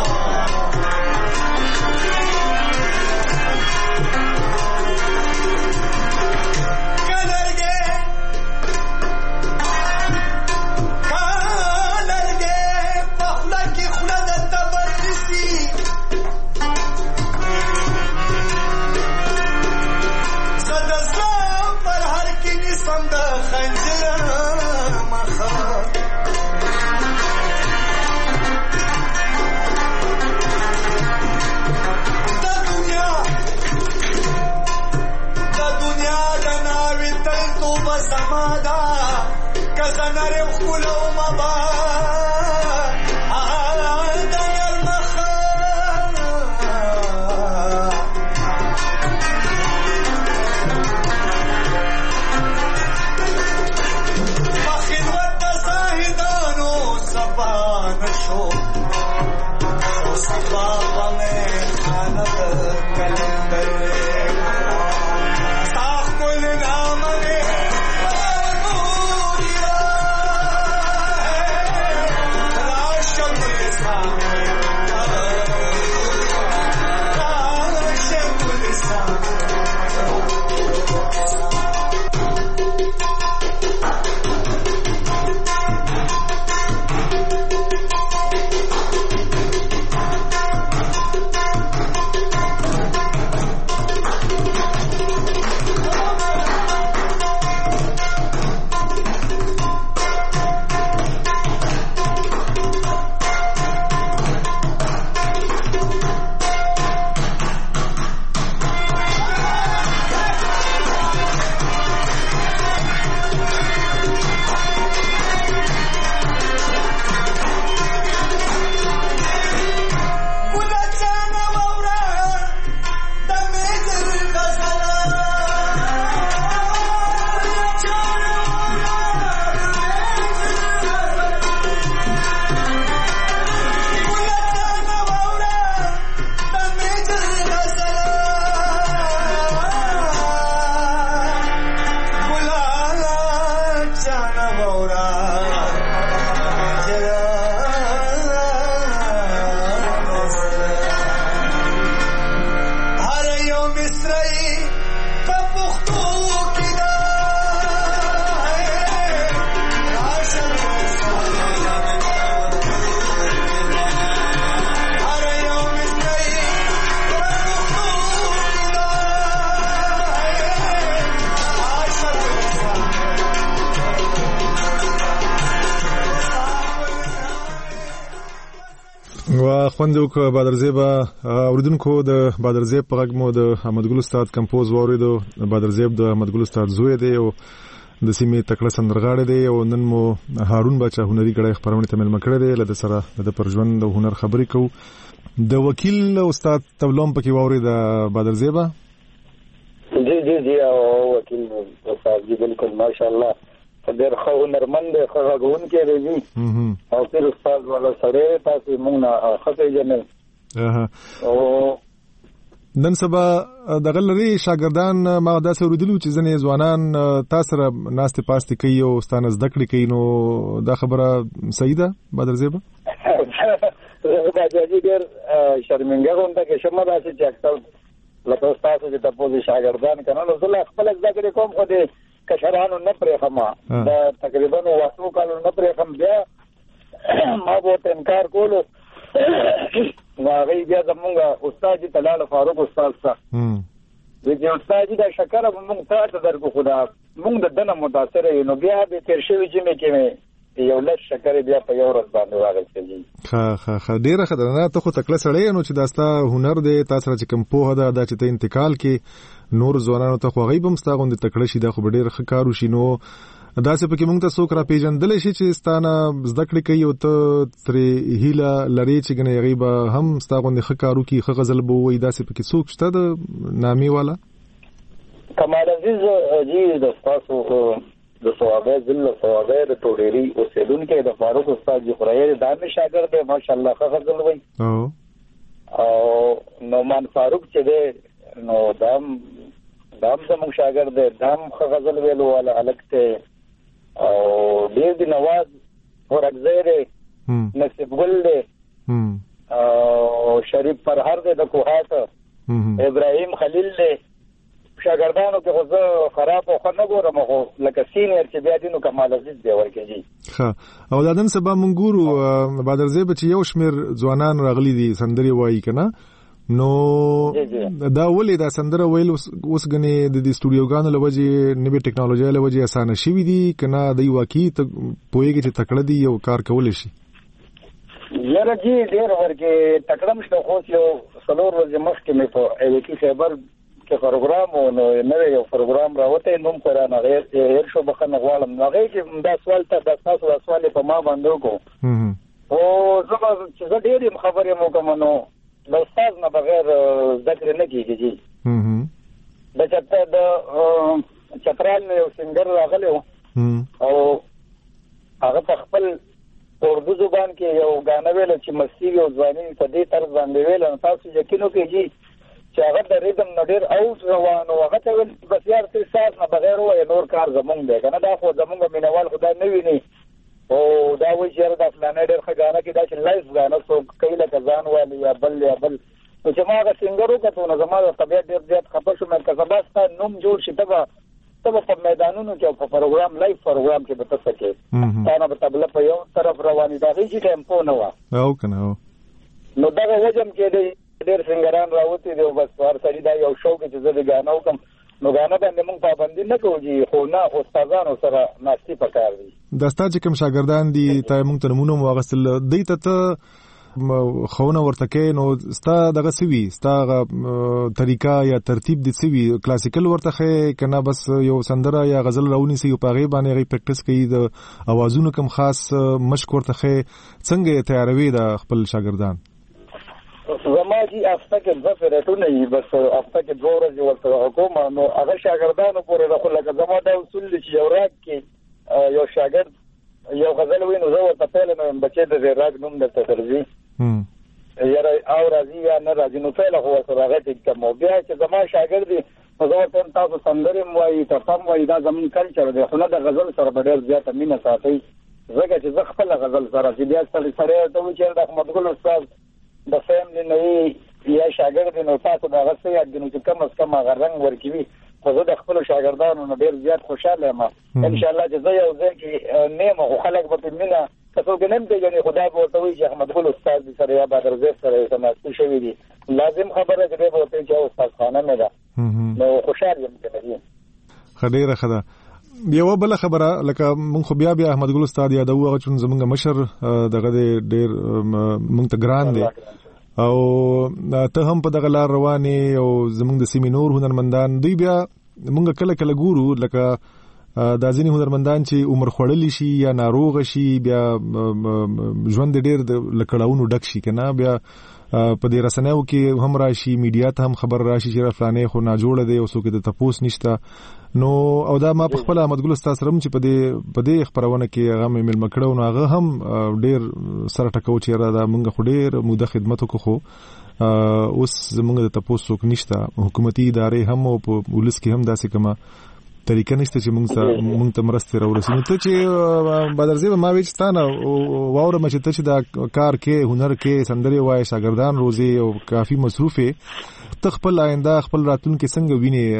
خوندو کو بدرزیب اوریدونکو د بدرزیب په غږ مو د احمد ګل استاد کمپوز وریدو. بدرزیب د احمد ګل استاد زوی دی او د سیمې تکړه سندرغاړی دی او نن مو هارون بچا هنري غړی خبرونه ته ملمه کړی دی. له سره د پرژوند او هنر خبرې کوو. د وکیل استاد تولوم پکې ووري د بدرزیب. جی او وکیل استاد جی بالکل ماشاءالله ډېر ښه هنرمند ښه غږونکی دی او پیر استاد والا سره تاسو موږ نه خطه جنل. او نن سبا د غلري شاګردان ما داسې اوریدلو چې ځنې ځوانان تاسو سره ناستې پاستې کوي او ستانه زده کړې کوي، نو دا خبره صحیح ده بدرزیب؟ دا چې ډېر شرمنګه غونډه کې شمه داسې چې اکثر لکه تاسو چې تاسو شاګردان کنه نو زه خپل زده کړې کوم خو دې کشرانو نه پرېخما دا تقریبا واسو کالو نه پرېخم بیا ما به انکار کولو واغې بیا زمونږ استاد طلال فاروق استاد سره د استاد د شکر موږ ته درکو خدا موږ د دنه متاثر یو نو بیا به تیر شوی چې مې کې یو لږ شکر بیا په یو ورځ باندې واغې ښه ډیره خطرناک ته خو تکله سړی نو چې داستا هنر دی تاسو را چې کوم په دا چې ته انتقال کې نور ځوانانو ته خو غیبم ستا غوندې تکړه شي دا خو ډیر ښه کارو شي. نو داسې پکې موږ ته څوک را پیژندلی شي چې ستانه زده کړې کوي او ته ترې هیله لرې چې ګنې هغوی به هم ستا غوندې ښه کار وکړي ښه غزل به ووایي داسې پکې څوک شته د نامې والا؟ کمال عزیز جی د ستاسو د ثوابه ذل ثوابه د ټوډيري اوسیدونکو د فاروق استاد جی خورایي د دانش شاګرد دی ماشاءالله ښه غزل وایي او نومان فاروق چې دی نو دام زموږ شاګرد دی دام ښه غزل ویلو والا الګ ته او ډېر دی نواز ورغزی دی نصیب ګل دی او شریف فرهر دی د کوهات ابراهیم خلیل دی شاګردانو کې خو زه خراب خو نه ګورم خو لکه سینیر چې بیا دي نو کمال عزیز دی ورکېږي. ښه او دا نن سبا مونږ ګورو بدرزیب چې یو شمېر ځوانان راغلي دي سندرې وایي که نه نو دا ولې دا سندره ویل اوس ګنې د دې سټوډیوګانو له وجې نوې ټکنالوژۍ له وجې اسانه شوي دي که نه دوی واقعي پوهېږي چې تکړه دي یو کار کولی شي؟ یاره جي ډېر ورکې تکړه م شته خو یو څلور ورځې مخکې مې په ایوکي خیبر کې پروګرام و نو نوی یو پروګرام راوتی نوم خو رانه هېر شو بخښنه غواړم نو هغې کې دا سوال ته دا ستاسو دا سوال یې په ما باندې وکړو او زه به چې زه ډېر یم خبرې م وکړم نو د استاد نه بغیر زده کړې نه کېږي جي د چترال نه یو سنګر راغلی و او هغه په خپل اردو زبان کې یو ګانه ویله چې مستی او ځواني په دې طرز باندې ویله نو تاسو یقین وکړئ جي چې هغه د ریدم نه ډېر اوټ روان و هغه ته ویل بس یار ته ساز نه بغیر ووایه نور کار زمونږ دی که نه دا خو زمونږ مینوال خو دا نه ویني او دا وایي چې یاره دا فلانی ډېر ښه ګانه کې دا چې لایف ګانه څوک کوي لکه ځان والي یا بل نو چې ما هغه سینګر وکتو نو زما د طبیعت ډېر زیات خفه شوم که سبا ستا نوم جوړ شي ته به په میدانونو کې او په پروګرام لایف پروګرام کې به ته څه کوې تا نه به طبله په یو طرف رواني د هغې چې ټیمپو نه وه او که نه نو دغه وجه م کې دی ډېر سنګران راوتي دي او بس هر سړي دا یو شوق چې زه د ګانه وکړم نو ګانه باندې موږ پابندي نه کوو جي خو نه استادانو سره ناستي پکار دي. دا ستا چې کوم شاګردان دي تا موږ ته نمونه مو واخیستل دوی ته ښوونه ورته کوې نو ستا دغه څه وي ستا هغه طریقه یا ترتیب دې څه وي کلاسیکل ورته ښیې که نه بس یو سندره یا غزل راونیسئ او په هغې باندې هغوی پریکټس کوي د اوازونو کوم خاص مشق ورته ښیې څنګه یې تیاروي د خپل شاګردان؟ زما جي هفته کې دوه پیرټونه وي بس هفته کې 2 ورځې ورته کوم نو هغه شاګردانو پورې راخو لکه زما دا اصول دي چې یو راګ کې یو شاګرد یو غزل وي نو زه ورته پیله مې بچې د دې راګ نوم درته درځي یاره او راځي یا نه راځي نو پیله خو ورسره هغه ټیک کړم او بیا چې زما شاګرد دي نو زه ورته تاسو سندرې م وایي ټپه م وایي دا زموږ کلچر دی خو نه د غزل سره به ډېر زیاته مینه ساتئ ځکه چې زه خپله غزل سره چې بیا سړی ورته وایي چې د احمد ګل استاد د فیملی نه یا شاګرد نو تاسو د هغه څه یاد دي نو چې کم از کم هغه رنګ ورکوي خو زه د خپلو شاګردانو نه ډېر زیات خوشحاله یم انشاءالله چې زه یو ځای کې نه یم خو خلک به پرې مینه که څوک نه م پېژني خو دا به ورته وایي چې احمد ګل استاد دي سره یا بدرزیب سره یې تناسب شوي دي لازم خبره چې دی به ورته وایي چې استادخانه مې ده نو خوشحال یم که نه دي. ښه ډېره ښه ده یو بل خبره لکه مونږ خو بیا احمد ګل استاد یادو هغه چې زمونږ مشر دغه ډېر مونږ ته ګران دی او ته هم په دغه لار روانې او زمونږ د سیمې نور هنرمندان دوی بیا مونږ کله کله ګورو لکه دا ځینې هنرمندان چې عمر خوړلی شي یا ناروغه شي بیا ژوند ډېر د لکړاونو ډک شي کنه بیا په دې رسنیو کې هم راشي میډیا ته هم خبر راشي چې فلانې خو ناجوړه دی او څوک د تپوس نشته نو او دا ما په خپل احمد ګل استاد سره چې په دې خبرونه کې هغه مې ملم کړو نو هغه هم ډېر سره ټکو چې را دا مونږ خو ډېر موده خدمت وکړو اوس زمونږ د تپوس څوک نشته حکومتي ادارې هم او په ولس کې هم داسې کومه طریقه نشته چې مونږ ته مرسته راورسي نو ته چې بدرزیب ما وچتانه واورم چې ته چې دا کار کې هنر کې سندري وای شاګردان روزي او کافي مصروفه ته خپل آینده خپل راتلونکي څنګه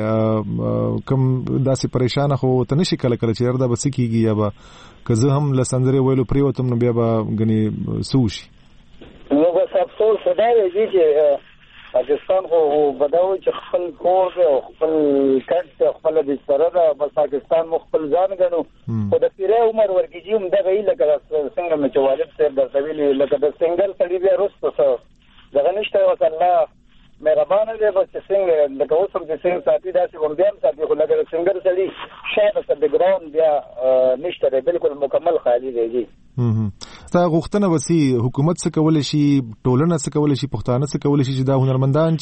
ویني کم داسې پریشان خو ته نشي کله کله چې دا بس کیږي یا به که زه هم لسندري ویلو پریوتم نو بیا به غني سوشي نو بس افسوس خدای دې چې پاکستان خو بداوي چې خپل کور او خپل کټ خپل د سره د پاکستان مخبل ځان غنو خو د پیره عمر ورکیږي هم دغه لکه څنګه مې چوالب سره د سویل لکه د سنگل سړي بیا رسته دغه نشته او الله مهربان دی بس څنګه لکه اوس هم چې څنګه ساتي داسې هم بیا ساتي خو لکه سنگل سړي شاید د ګراوند بیا نشته بالکل مکمل خالی دی تا غوښتنه وسی حکومت څه کول شي ټولنه څه کول شي پښتانه څه کول شي چې دا هنرمندان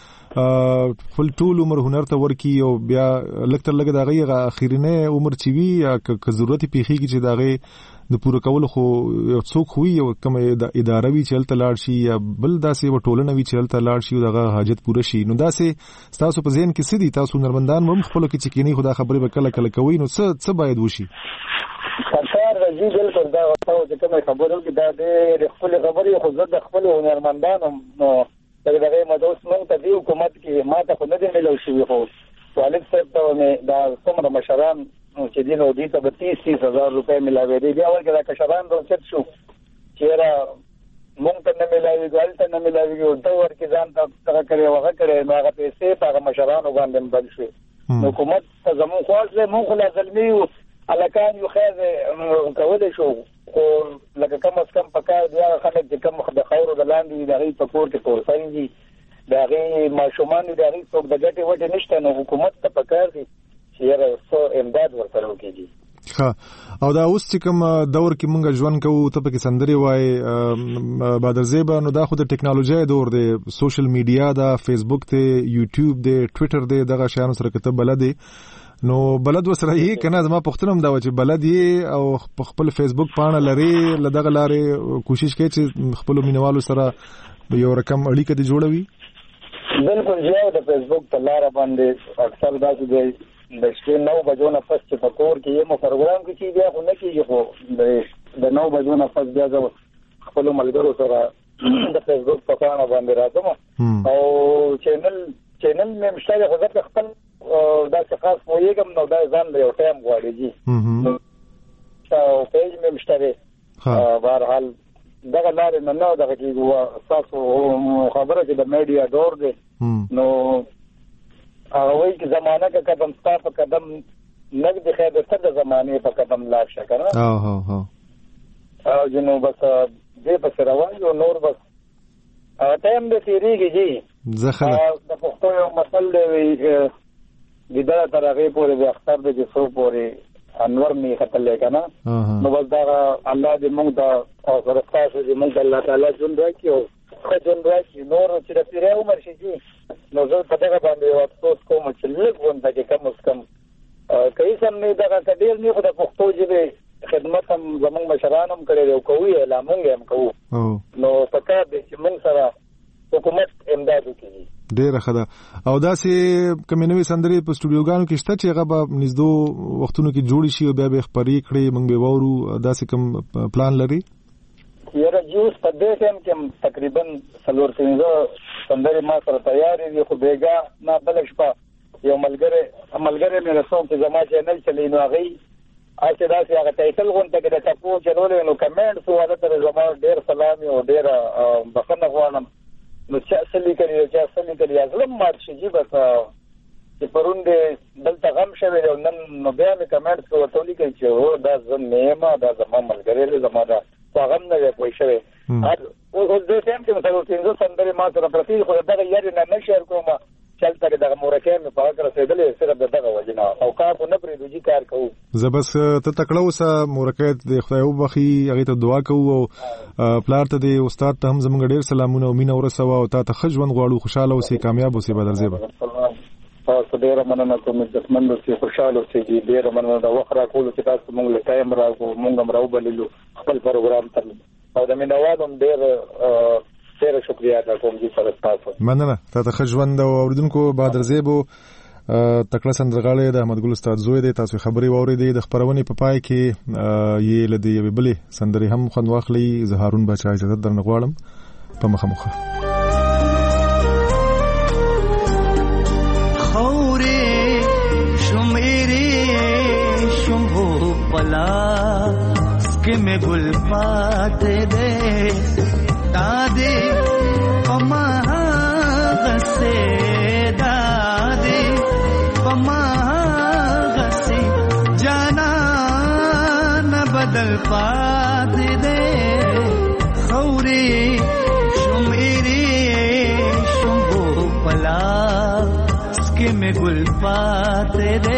چې خپل ټول عمر هنر ته ورکی او بیا لکتر لګ دا غي اخیرنه عمر چې وی یا که ضرورت پیخي چې دا غي د پوره کول خو یو څوک وي او کوم اداره وی چلته لاړ شي یا بل داسې و ټولنه وی چلته لاړ شي دغه حاجت پوره شي نو داسې تاسو په ذهن کې سدي تاسو هنرمندان هم خپل کې چې کینی خدا خبره به کله کله کوي نو څه باید وشي سرکار رضی بالکل دا وتاو چې کومه خبرو کې دا د خپل خبرې خو زه د خپل هنرمندانو نو دغه مدوس مونږ ته دی حکومت کې ما ته خو نه دی ملو شي خو والد صاحب ته مې دا څومره مشران چې دینو دي ته 30,000 روپے ملاوي دي بیا ورګه دا کشران روچت شو چیرې مونږ ته نه ملاوي ګالته نه ملاوي او دا ورکه ځان ته کړی وغه کړی نو هغه پیسې په مشرانو باندې بل شي حکومت ته زموږ خاص له مونږ لا ظلمي الکان یو خیر کولای شو او لکه کم از کم پکار بیا خلک چې کم د خاورو د لاندې د غي په کور کې تور سنجي د غي ماشومان د غي څوک د ګټې وټه نشته نو حکومت ته پکار دي چې یې امداد ورسره وکړي ها او دا اوس چې کوم دور کې مونږ ژوند کوو ته پکې سندري وای بدرزیب نو دا خو د ټیکنالوژي دور دی سوشل میډیا دا فیسبوک ته یوټیوب دی ټوئیټر دی دغه شیانو سره کته بلد نو بلد وسره یې کنه زما پښتنم دا و چې بلد یې او خپل فیسبوک پاڼه لري لدغه لارې کوشش کوي چې خپل مینوالو سره یو رقم اړیکه دي جوړوي بالکل یو د فیسبوک په لار باندې اکثر داسې دی د شپې 9 بجو نه پس چې په کور کې یم پروګرام کې چې بیا خو نه کېږي خو د 9 بجو نه پس بیا زه خپل ملګرو سره د فیسبوک په پاڼه باندې راځم او چینل مې مشتاق خو ځکه خپل دا څه خاص مویګم نو دا ځان له ټایم غواړي جی او پیج مې مشتاق بهرحال دغه لار نه دغه کې تاسو خبره چې د میډیا دور دی نو هغه کې زمانہ کا قدم ستا په قدم نګد خیر د زمانه په قدم لا شکر او جنو بس دې په روان او نور بس ټایم د تیریږي جی زخه د پښتو یو مسل دی دغه طرفه پورې د اختر د جسو پورې انور می خپل کنه نو بس دا الله دې موږ ته او سره تاسو دې موږ الله تعالی جون راکړي او خجون راکړي نور چې د پیره عمر شي نو زه په دغه باندې افسوس کوم چې لږ ونده کې کم از کم کای سم نه دغه کډیر نه خو د پښتو ژبه خدمت هم زموږ مشران هم کړی او کوي اعلان هم کوو نو پکار دې چې موږ سره حکومت امداد وکړي ډیره ښه ده او داسې کومې نوې سندرې په سټوډیوګانو کې شته چې هغه به نږدو وختونو کې جوړې شي او بیا به خپرې کړي موږ به واورو داسې کوم پلان لري یاره جوس په دې ټایم کې تقریبا 4-5 سندرې ما سره تیارې دي خو بیګا ما بل شپه یو ملګری مې رسوم چې زما چینل چلی نو هغه اته داسې هغه ټایټل غونډه کې د تاسو چلولې نو کمنټ سو هغه تر زما ډیر سلام او ډیر بخښنه غواړم نو چې اصلي کړي ازلم مات شي بس چې پرون دې دلته غم شوی دی نن نو بیا مې کمنټ کې ورته ولیکل چې هو دا زه نیمه دا زما ملګری دی زما دا غم نه دی پوه شوی اوس دې ټایم کې مثلا 300 سندرې ما سره پرتی خو دغه یاري نه شیر کوم چلته دغه مورکه مې په هغه رسیدلې صرف دغه وجنه او کار خو نه پرې دوی کار کوو زبس ته تکړه وسه مورکه د خدای وبخي هغه ته دعا کوو او پلار ته د استاد ته هم زمونږ ډیر سلامونه او مینه ورسوه او تا ته خجوند غواړو خوشاله اوسې کامیاب اوسې بدر زیبا تاسو ډیر مننه کوم عزتمند اوسې خوشاله اوسې ډیر مننه دا وخت را کول چې تاسو مونږ له ټایم راغو مونږ هم راوبللو خپل پروګرام ته او د مینوادم ډیر شکریہ ادا کوم جی سره تاسو مننه ته خجوند او اوریدونکو بدر زیبو تکړه سندرغاړی د احمد ګل استاد زوی دی تاسو خبري واورېدې د خبرونې په پای کې یې لدی یوې بلې سندري هم خوند واخلي زه هارون بچا اجازه درنه غواړم په مخه خورې شمېرې شمبو پلا سکه مې ګل پاتې دې دادی پما غسه دادی پما غسه جانا نہ بدل پاتے دے خوری شمیری شمبو پلا سکے میں گل پاتے دے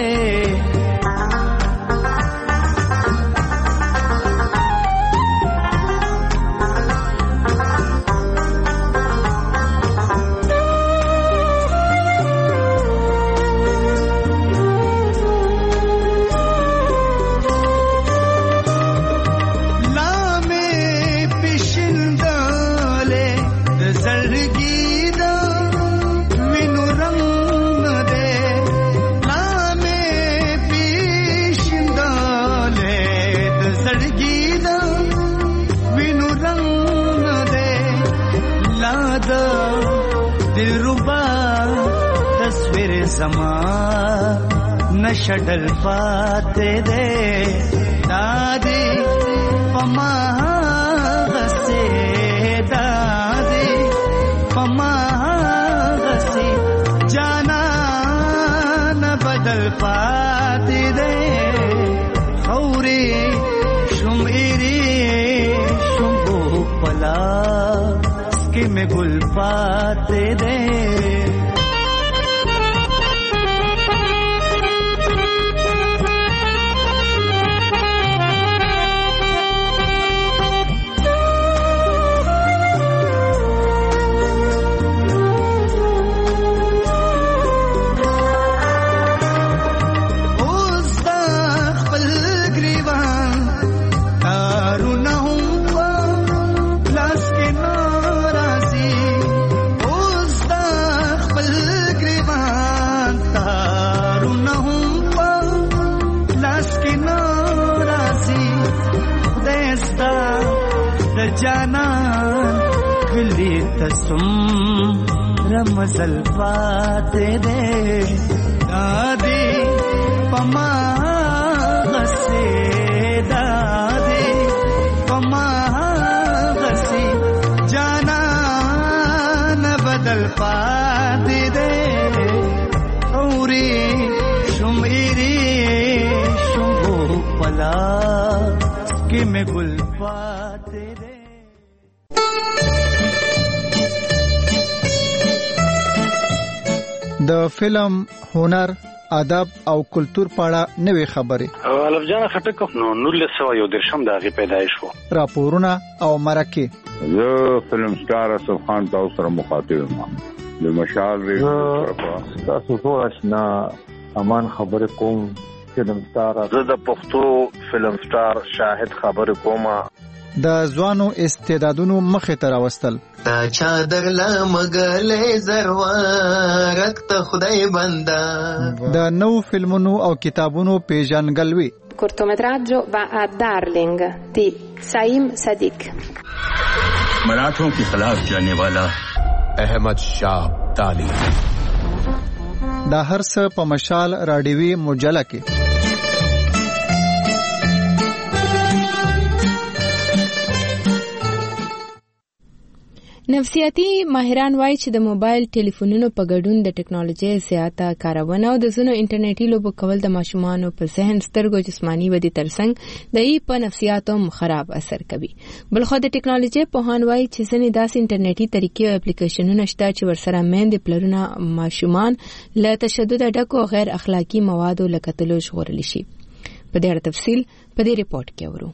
زمان نشڈل پاتے دے دادی پما غسے دادی پما غسے جانا نہ بدل پاتے دے خوری شمیری شمبو پلا سکے میں گل پاتے دے جانا کلی تسم رمزل پاتے دے دادی پما غسے دادی پما غسے جانا نہ بدل پاتے دے اوری شمیری شمبو پلا کہ میں گل پاتے دے د فلم هنر ادب او کلچر پاړه نوې خبرې الف جان خټک نو 1913 د هغه پیدایش وو راپورونه او مرکه زه فلم سٹار اسف خان تاسو سره مخاطب یم د مشال ریډیو تاسو ټول آشنا امان خبر کوم فلم سٹار زه د پښتو فلم سٹار شاهد خبر کوم د ځوانو استعدادونو مخه ته راوستل تا چادر لا مګلې زروا رکت خدای بندا د نو فلمونو او کتابونو پیژنګلوي cortometraggio va a Darling di Saim Sadiq मराठों के खिलाफ जाने वाला अहमद शाह ताली دا هر څه په مشال راډیوي مجله کې نفسیاتي ماهران وایي چې د موبایل ټلیفونونو په ګډون د ټکنالوژي زیاته کارونه او د ځینو انټرنیټي لوبو کول د ماشومانو په ذهن، سترګو، جسماني ودې ترڅنګ د ای په نفسیاتو خراب اثر کوي. بلخو د ټکنالوژي پوهان وایي چې ځینې داسې انټرنیټي طریقې او اپلیکیشنونه شته چې ورسره میندې پلرونه ماشومان له تشدد ډکو او غیر اخلاقی موادو له کتلو ژغورلی شي. په دې اړه تفصیل په دې ریپورت کې اورو.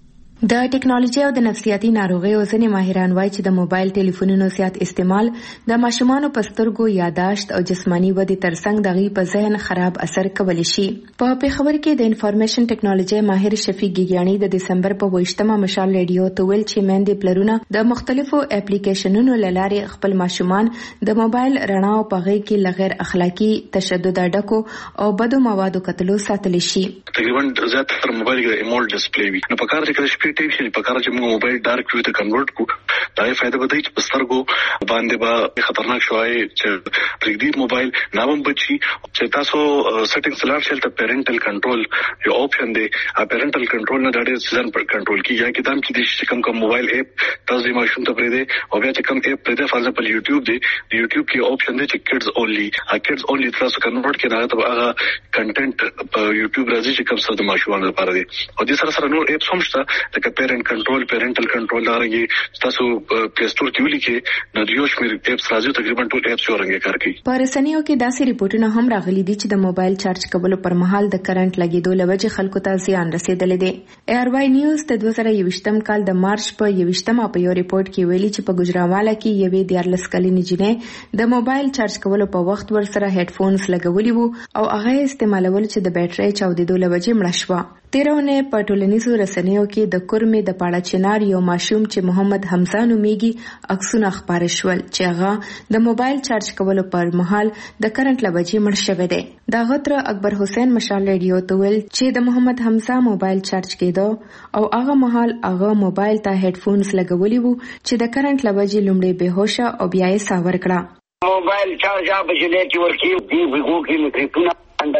د ټکنالوژي او د نفسیاتي ناروغیو ځینې ماهران وایي چې د موبایل ټلیفونونو زیات استعمال د ماشومانو په سترګو، یاداشت او جسماني ودې ترڅنګ د غي په ذهن خراب اثر کولی شي. په پیښور کې د انفارمیشن ټکنالوژي ماهر شفیق ګیګیانی د دسمبر په 28مه مشال ریډیو ته ویل چې میندې پلرونه د مختلفو اپلیکیشنونو لارې خپل ماشومان د موبایل رڼا او په غي کې لغیر اخلاقی، تشدد ډکو او بدو موادو کتلو ساتلی شي. تقریبا زیات تر موبایل کې ایمول ډسپلی وي، نو په کار کې ټیپ شي په کار چې موږ موبایل ډارک ویو ته کنورټ کو، دا یې فائدہ بدای چې پسترګو باندې به خطرناک شوی چې پرېږدي موبایل نامم بچي. چې تاسو سیټینګز لار شل ته پیرنټل کنټرول یو آپشن دی، پیرنټل کنټرول نه ډېر سیزن پر کنټرول کی یا کې دام چې د کوم موبایل اپ تاسو د ماشوم ته پرېږدي او بیا چې کوم اپ پرېږدي، فار ایگزامپل یوټیوب دی، یوټیوب کې آپشن دی چې کډز اونلی تاسو کنورټ کړئ دا هغه کنټینټ په یوټیوب راځي چې کوم څه د ماشومان لپاره دی. او دې سره نور اپس هم شته لکه پیرنټل کنټرول دارنګي تاسو پلی سٹور کې ولیکئ نو یو شمېر اپس راځي، تقریبا ټول اپس ورنګ کار کوي. په رسنیو کې داسې ریپورتونه هم راغلي دي چې د موبایل چارج کولو پر مهال د کرنٹ لګیدو لوجه خلکو ته زیان رسیدلی دی. ایر وای نیوز د 2021م کال د مارچ په 21مه په یو ریپورت کې ویلي چې په ګجراواله کې یوې 14 کلنې جنې د موبایل چارج کولو په وخت ورسره هډ فونز لګولي وو او هغه استعمالول چې د بیټرۍ چاودېدو لوجه مړه شوه. تیرونه په ټولنیزو رسنیو کې د کورمې د پاړه چنار یو ماشوم چې محمد حمزه نومیږي عکسونه خبره شول چې هغه د موبایل چارج کولو پر مهال د کرنٹ لوجې مړ شوی دی. دا غتر اکبر حسین مشال ریډیو ته ویل چې د محمد حمزه موبایل چارج کېدو او هغه مهال هغه موبایل ته هډ فونز لګولي وو چې د کرنٹ لوجې لومړی بهوشه او بیا یې ساور کړه. موبایل چارج په جلې کې ورکی دی وګو کې مټریپونه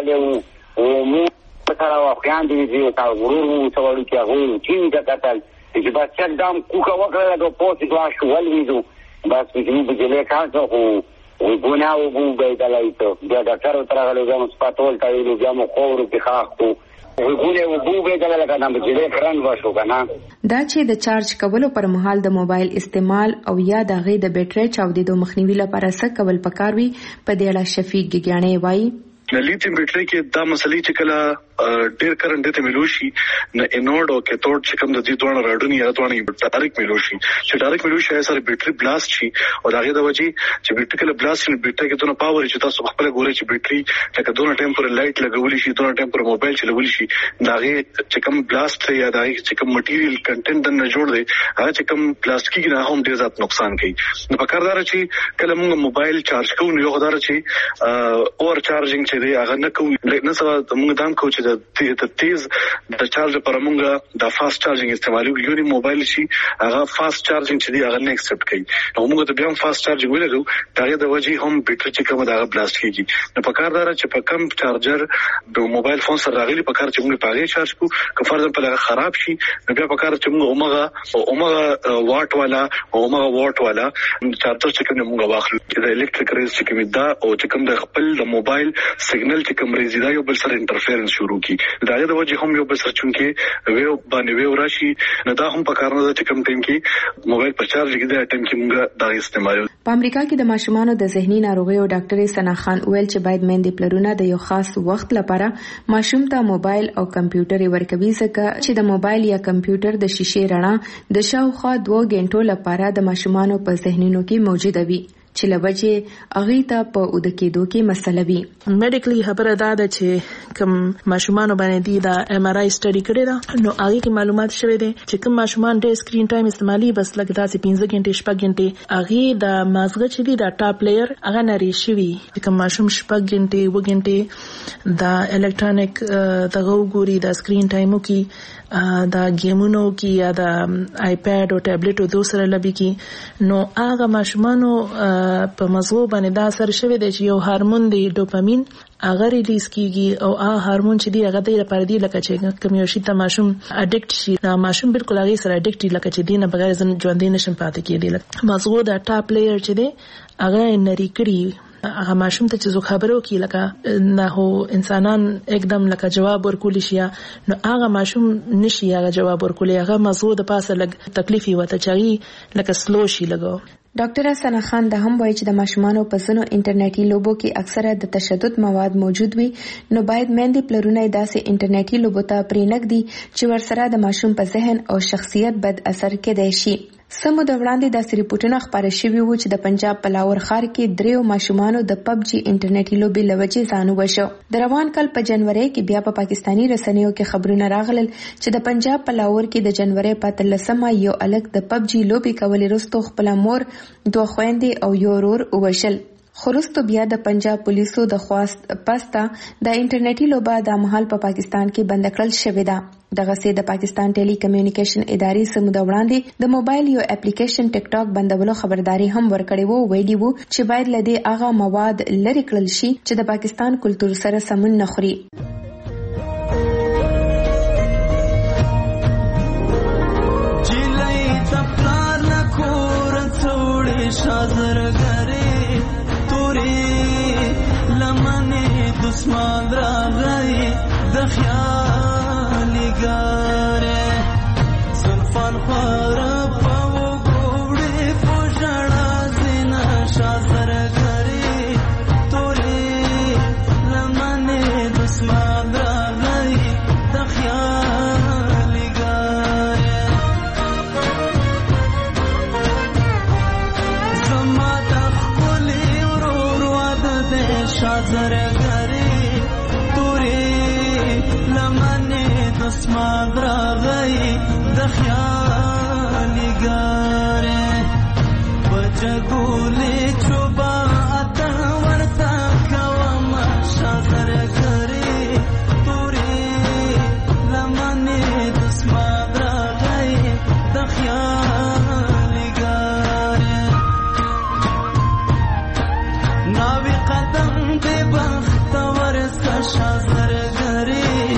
اندلې او سره واخیان دي چې تا ورو څوړو کې هغه چین کا کتل چې بس چک دام کوکا وکړه د پوسټ واش ولویدو بس په دې بجلې کاڅو او ګوناو بو به دلایته دا ډاکټر تر هغه لږه سپاتول تا ویلو بیا مو خور په خاخو وګونه بو به دلایته کنه بجلې کران واشو کنه. دا چې د چارج کولو پر مهال د موبایل استعمال او یا د غي د بیټرۍ چاودېدو مخنیوي لپاره څه کول پکار وي، په دې اړه شفیق ګیګیانی وایي. لیتیم بیټرۍ کې دا مسلې چې کله ډېر کرنٹ ته ملوشي نه انورډ او کیتھوډ چې کوم د دې دوه راډونی یا دوه ډایرکټ ملوشي چې ډایرکټ ملوشي سره بیټرۍ بلاست شي او داغه د وجې چې بیټرۍ کله بلاست شي بیټرۍ کې دونه پاور چې تاسو خپل ګورئ چې بیټرۍ لکه دونه ټایم پر لایټ لګولې شي، دونه ټایم پر موبایل چلول شي، داغه چې کوم بلاست یا داغه چې کوم مټیریل کنټینټ نه جوړ دی هغه چې کوم پلاستیکي نه هم ډېر زیات نقصان کوي. نو پکاردار چې کله موږ موبایل چارج کوو نو یو خدای چې اور چارجینګ چې دی هغه نه کوو، نه سره موږ دام کوو چې د تیز د چارج پر موږ د فاست چارجینګ استعمالو یو موبایل شي هغه فاست چارجینګ چې دی هغه نه ایکسپټ کوي. نو موږ ته بیا فاست چارجینګ ولګو داغه د وجې هم بیټرۍ چې کومه داغه بلاست کیږي. نو پکاردار چې په کم چارجر د موبایل فون سره راغلي پکار چې موږ پاغه چارج کو که فرض په لغه خراب شي نو بیا پکار چې موږ اومغه واټ والا اومغه واټ والا چارجر چې کوم موږ واخلو د الکتریک ریز چې کوم دا او چې کوم د خپل د موبایل سیګنل چې کوم ریز دا یو بل سره انټرفیرنس شروع کی داغه د وجې هم یو بل سره چونکه ویو باندې ویو راشي نه دا هم پکار نه چې کوم ټیم کې موبایل پر چارج کېده ټیم کې موږ دا استعمال. په امریکا کې د ماشومانو د ذهني ناروغیو ډاکټر سنا خان ویل چې باید میندې پلرونه د یو خاص وخت لپاره ماشوم ته موبایل او کمپیوټر ورکوي ځکه چې د موبایل یا کمپیوټر د شیشې رڼا د شاوخوا 2 غنټو لپاره د ماشومانو په ذهنونو کې موجوده وي چې لوجه اغه ته په اود کېدو کې مسله وي. میډیکلی خبره ده چې کوم ماشومان باندې دی دا ایم آر آی سټډي کړی دا نو هغه کې معلومات شوه دي چې کوم ماشومان ډېر سکرین ټایم استعمالي بس لکه داسې 15 غنټې 6 غنټې هغه د مازغه چې دی دا ټاپ لیئر هغه نری شوی کوم ماشوم 6 غنټې و غنټې دا الکترونیک دغه ګوري دا سکرین ټایمو کې دا گیمونو کې یا دا آیپاد او ټابلیټ او دوسره لبي کې نو هغه ماشومانو په مزغو باندې دا اثر شوی دی چې یو هورمون دی ډوپامین هغه ریلیز کیږي او هغه هورمون چې دی هغه د لپاره دی لکه چې کوم یو شی ته ماشوم اډیکټ شي دا ماشوم بالکل هغه سره اډیکټ لکه چې دینه بغیر ژوند نشم پاتې کېدی مزغو دا ټاپ لیئر چې دی هغه نری کړی هغه ماشوم ته چې زو خبرو کی لکه نه هو انسانان एकदम لکه جواب ورکول شي نو هغه ماشوم نشي هغه جواب ورکول هغه مزغو د پاسه لګ تکلیفي وته چاري لکه سلو شي لګو ډاکټر حسن خان د هم وایي چې د ماشومانو په ځینو انټرنیټي لوبو کې اکثره د تشدد مواد موجود وي نو باید میندې پلرونه داسې انټرنیټي لوبو ته پرېنږدي چې ورسره د ماشوم په ذهن او شخصیت بد اثر کېدای شي. سمو د وړاندې داسې ریپورټونه خپاره شوي وو چې د پنجاب په لاور ښار کې 3 ماشومانو د PUBG انټرنیټي لوبې له وجې ځان ووژه. د روان کال په جنوري کې بیا په پاکستاني رسنیو کې خبرونه راغلل چې د پنجاب په لاور کې د جنوري په 13مه یو الګ د PUBG لوبې کولې وروسته خپل مور 2 خويندې او یو ورور ووژل. خورستو بیا د پنجاب پولیسو د خواست پستا د انټرنیټي لوبه د مهال په پاکستان کې بند کړل شوې ده. دغه سي د پاکستان ټيلي کمیونیکیشن ادارې سمو د وړاندې د موبایل یو اپلیکیشن ټیک ټاک بندولو خبرداري هم ورکړې وو ویلي وو چې باید لدی هغه مواد لری کړل شي چې د پاکستان کلچر سره سمون نه خوري. دسمان راغی د خیال ګاره زلفان خورا پاو ګوړې پوجړا زینا شازر غری تورې لمنه دسمان راغی د خیال ګاره زما د خپل ورور واده د شازر اسمان راغی د خیال ګاره بچګولې چوبا اتن ورتا کوم شاذر غری تورې لمنه د اسمان راغی د خیال ګاره ناوی قدم دې بخت ورسا شاذر غری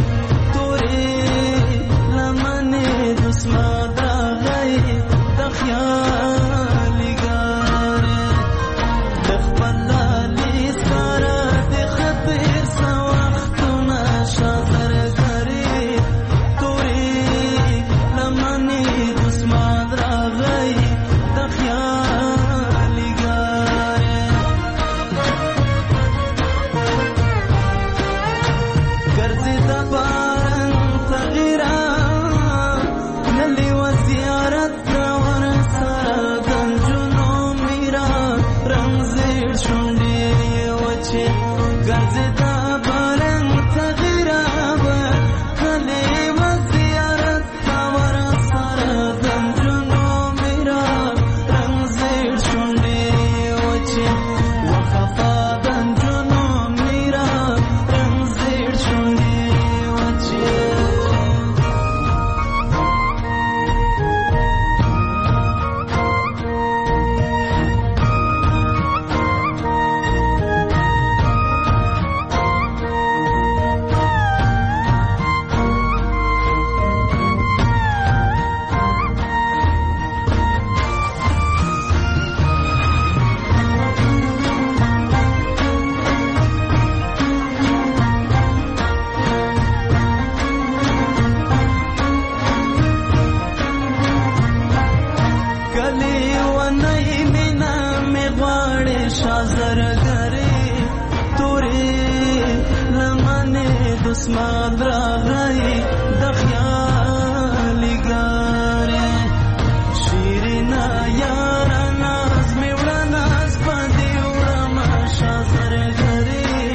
اسمان راغی د خیال ګاره شیرنا یار ناز میوړه ناز باندې وړه شاذر غری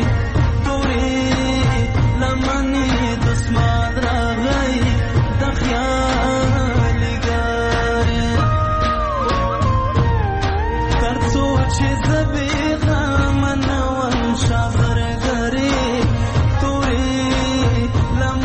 تورې لمنه د اسمان راغی د خیال ګاره تر څو چې زبې غم نه ون شاذر غری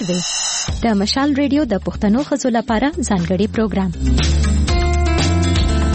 دی. د مشال ریډیو د پښتنو ښځو لپاره ځانګړي پروګرام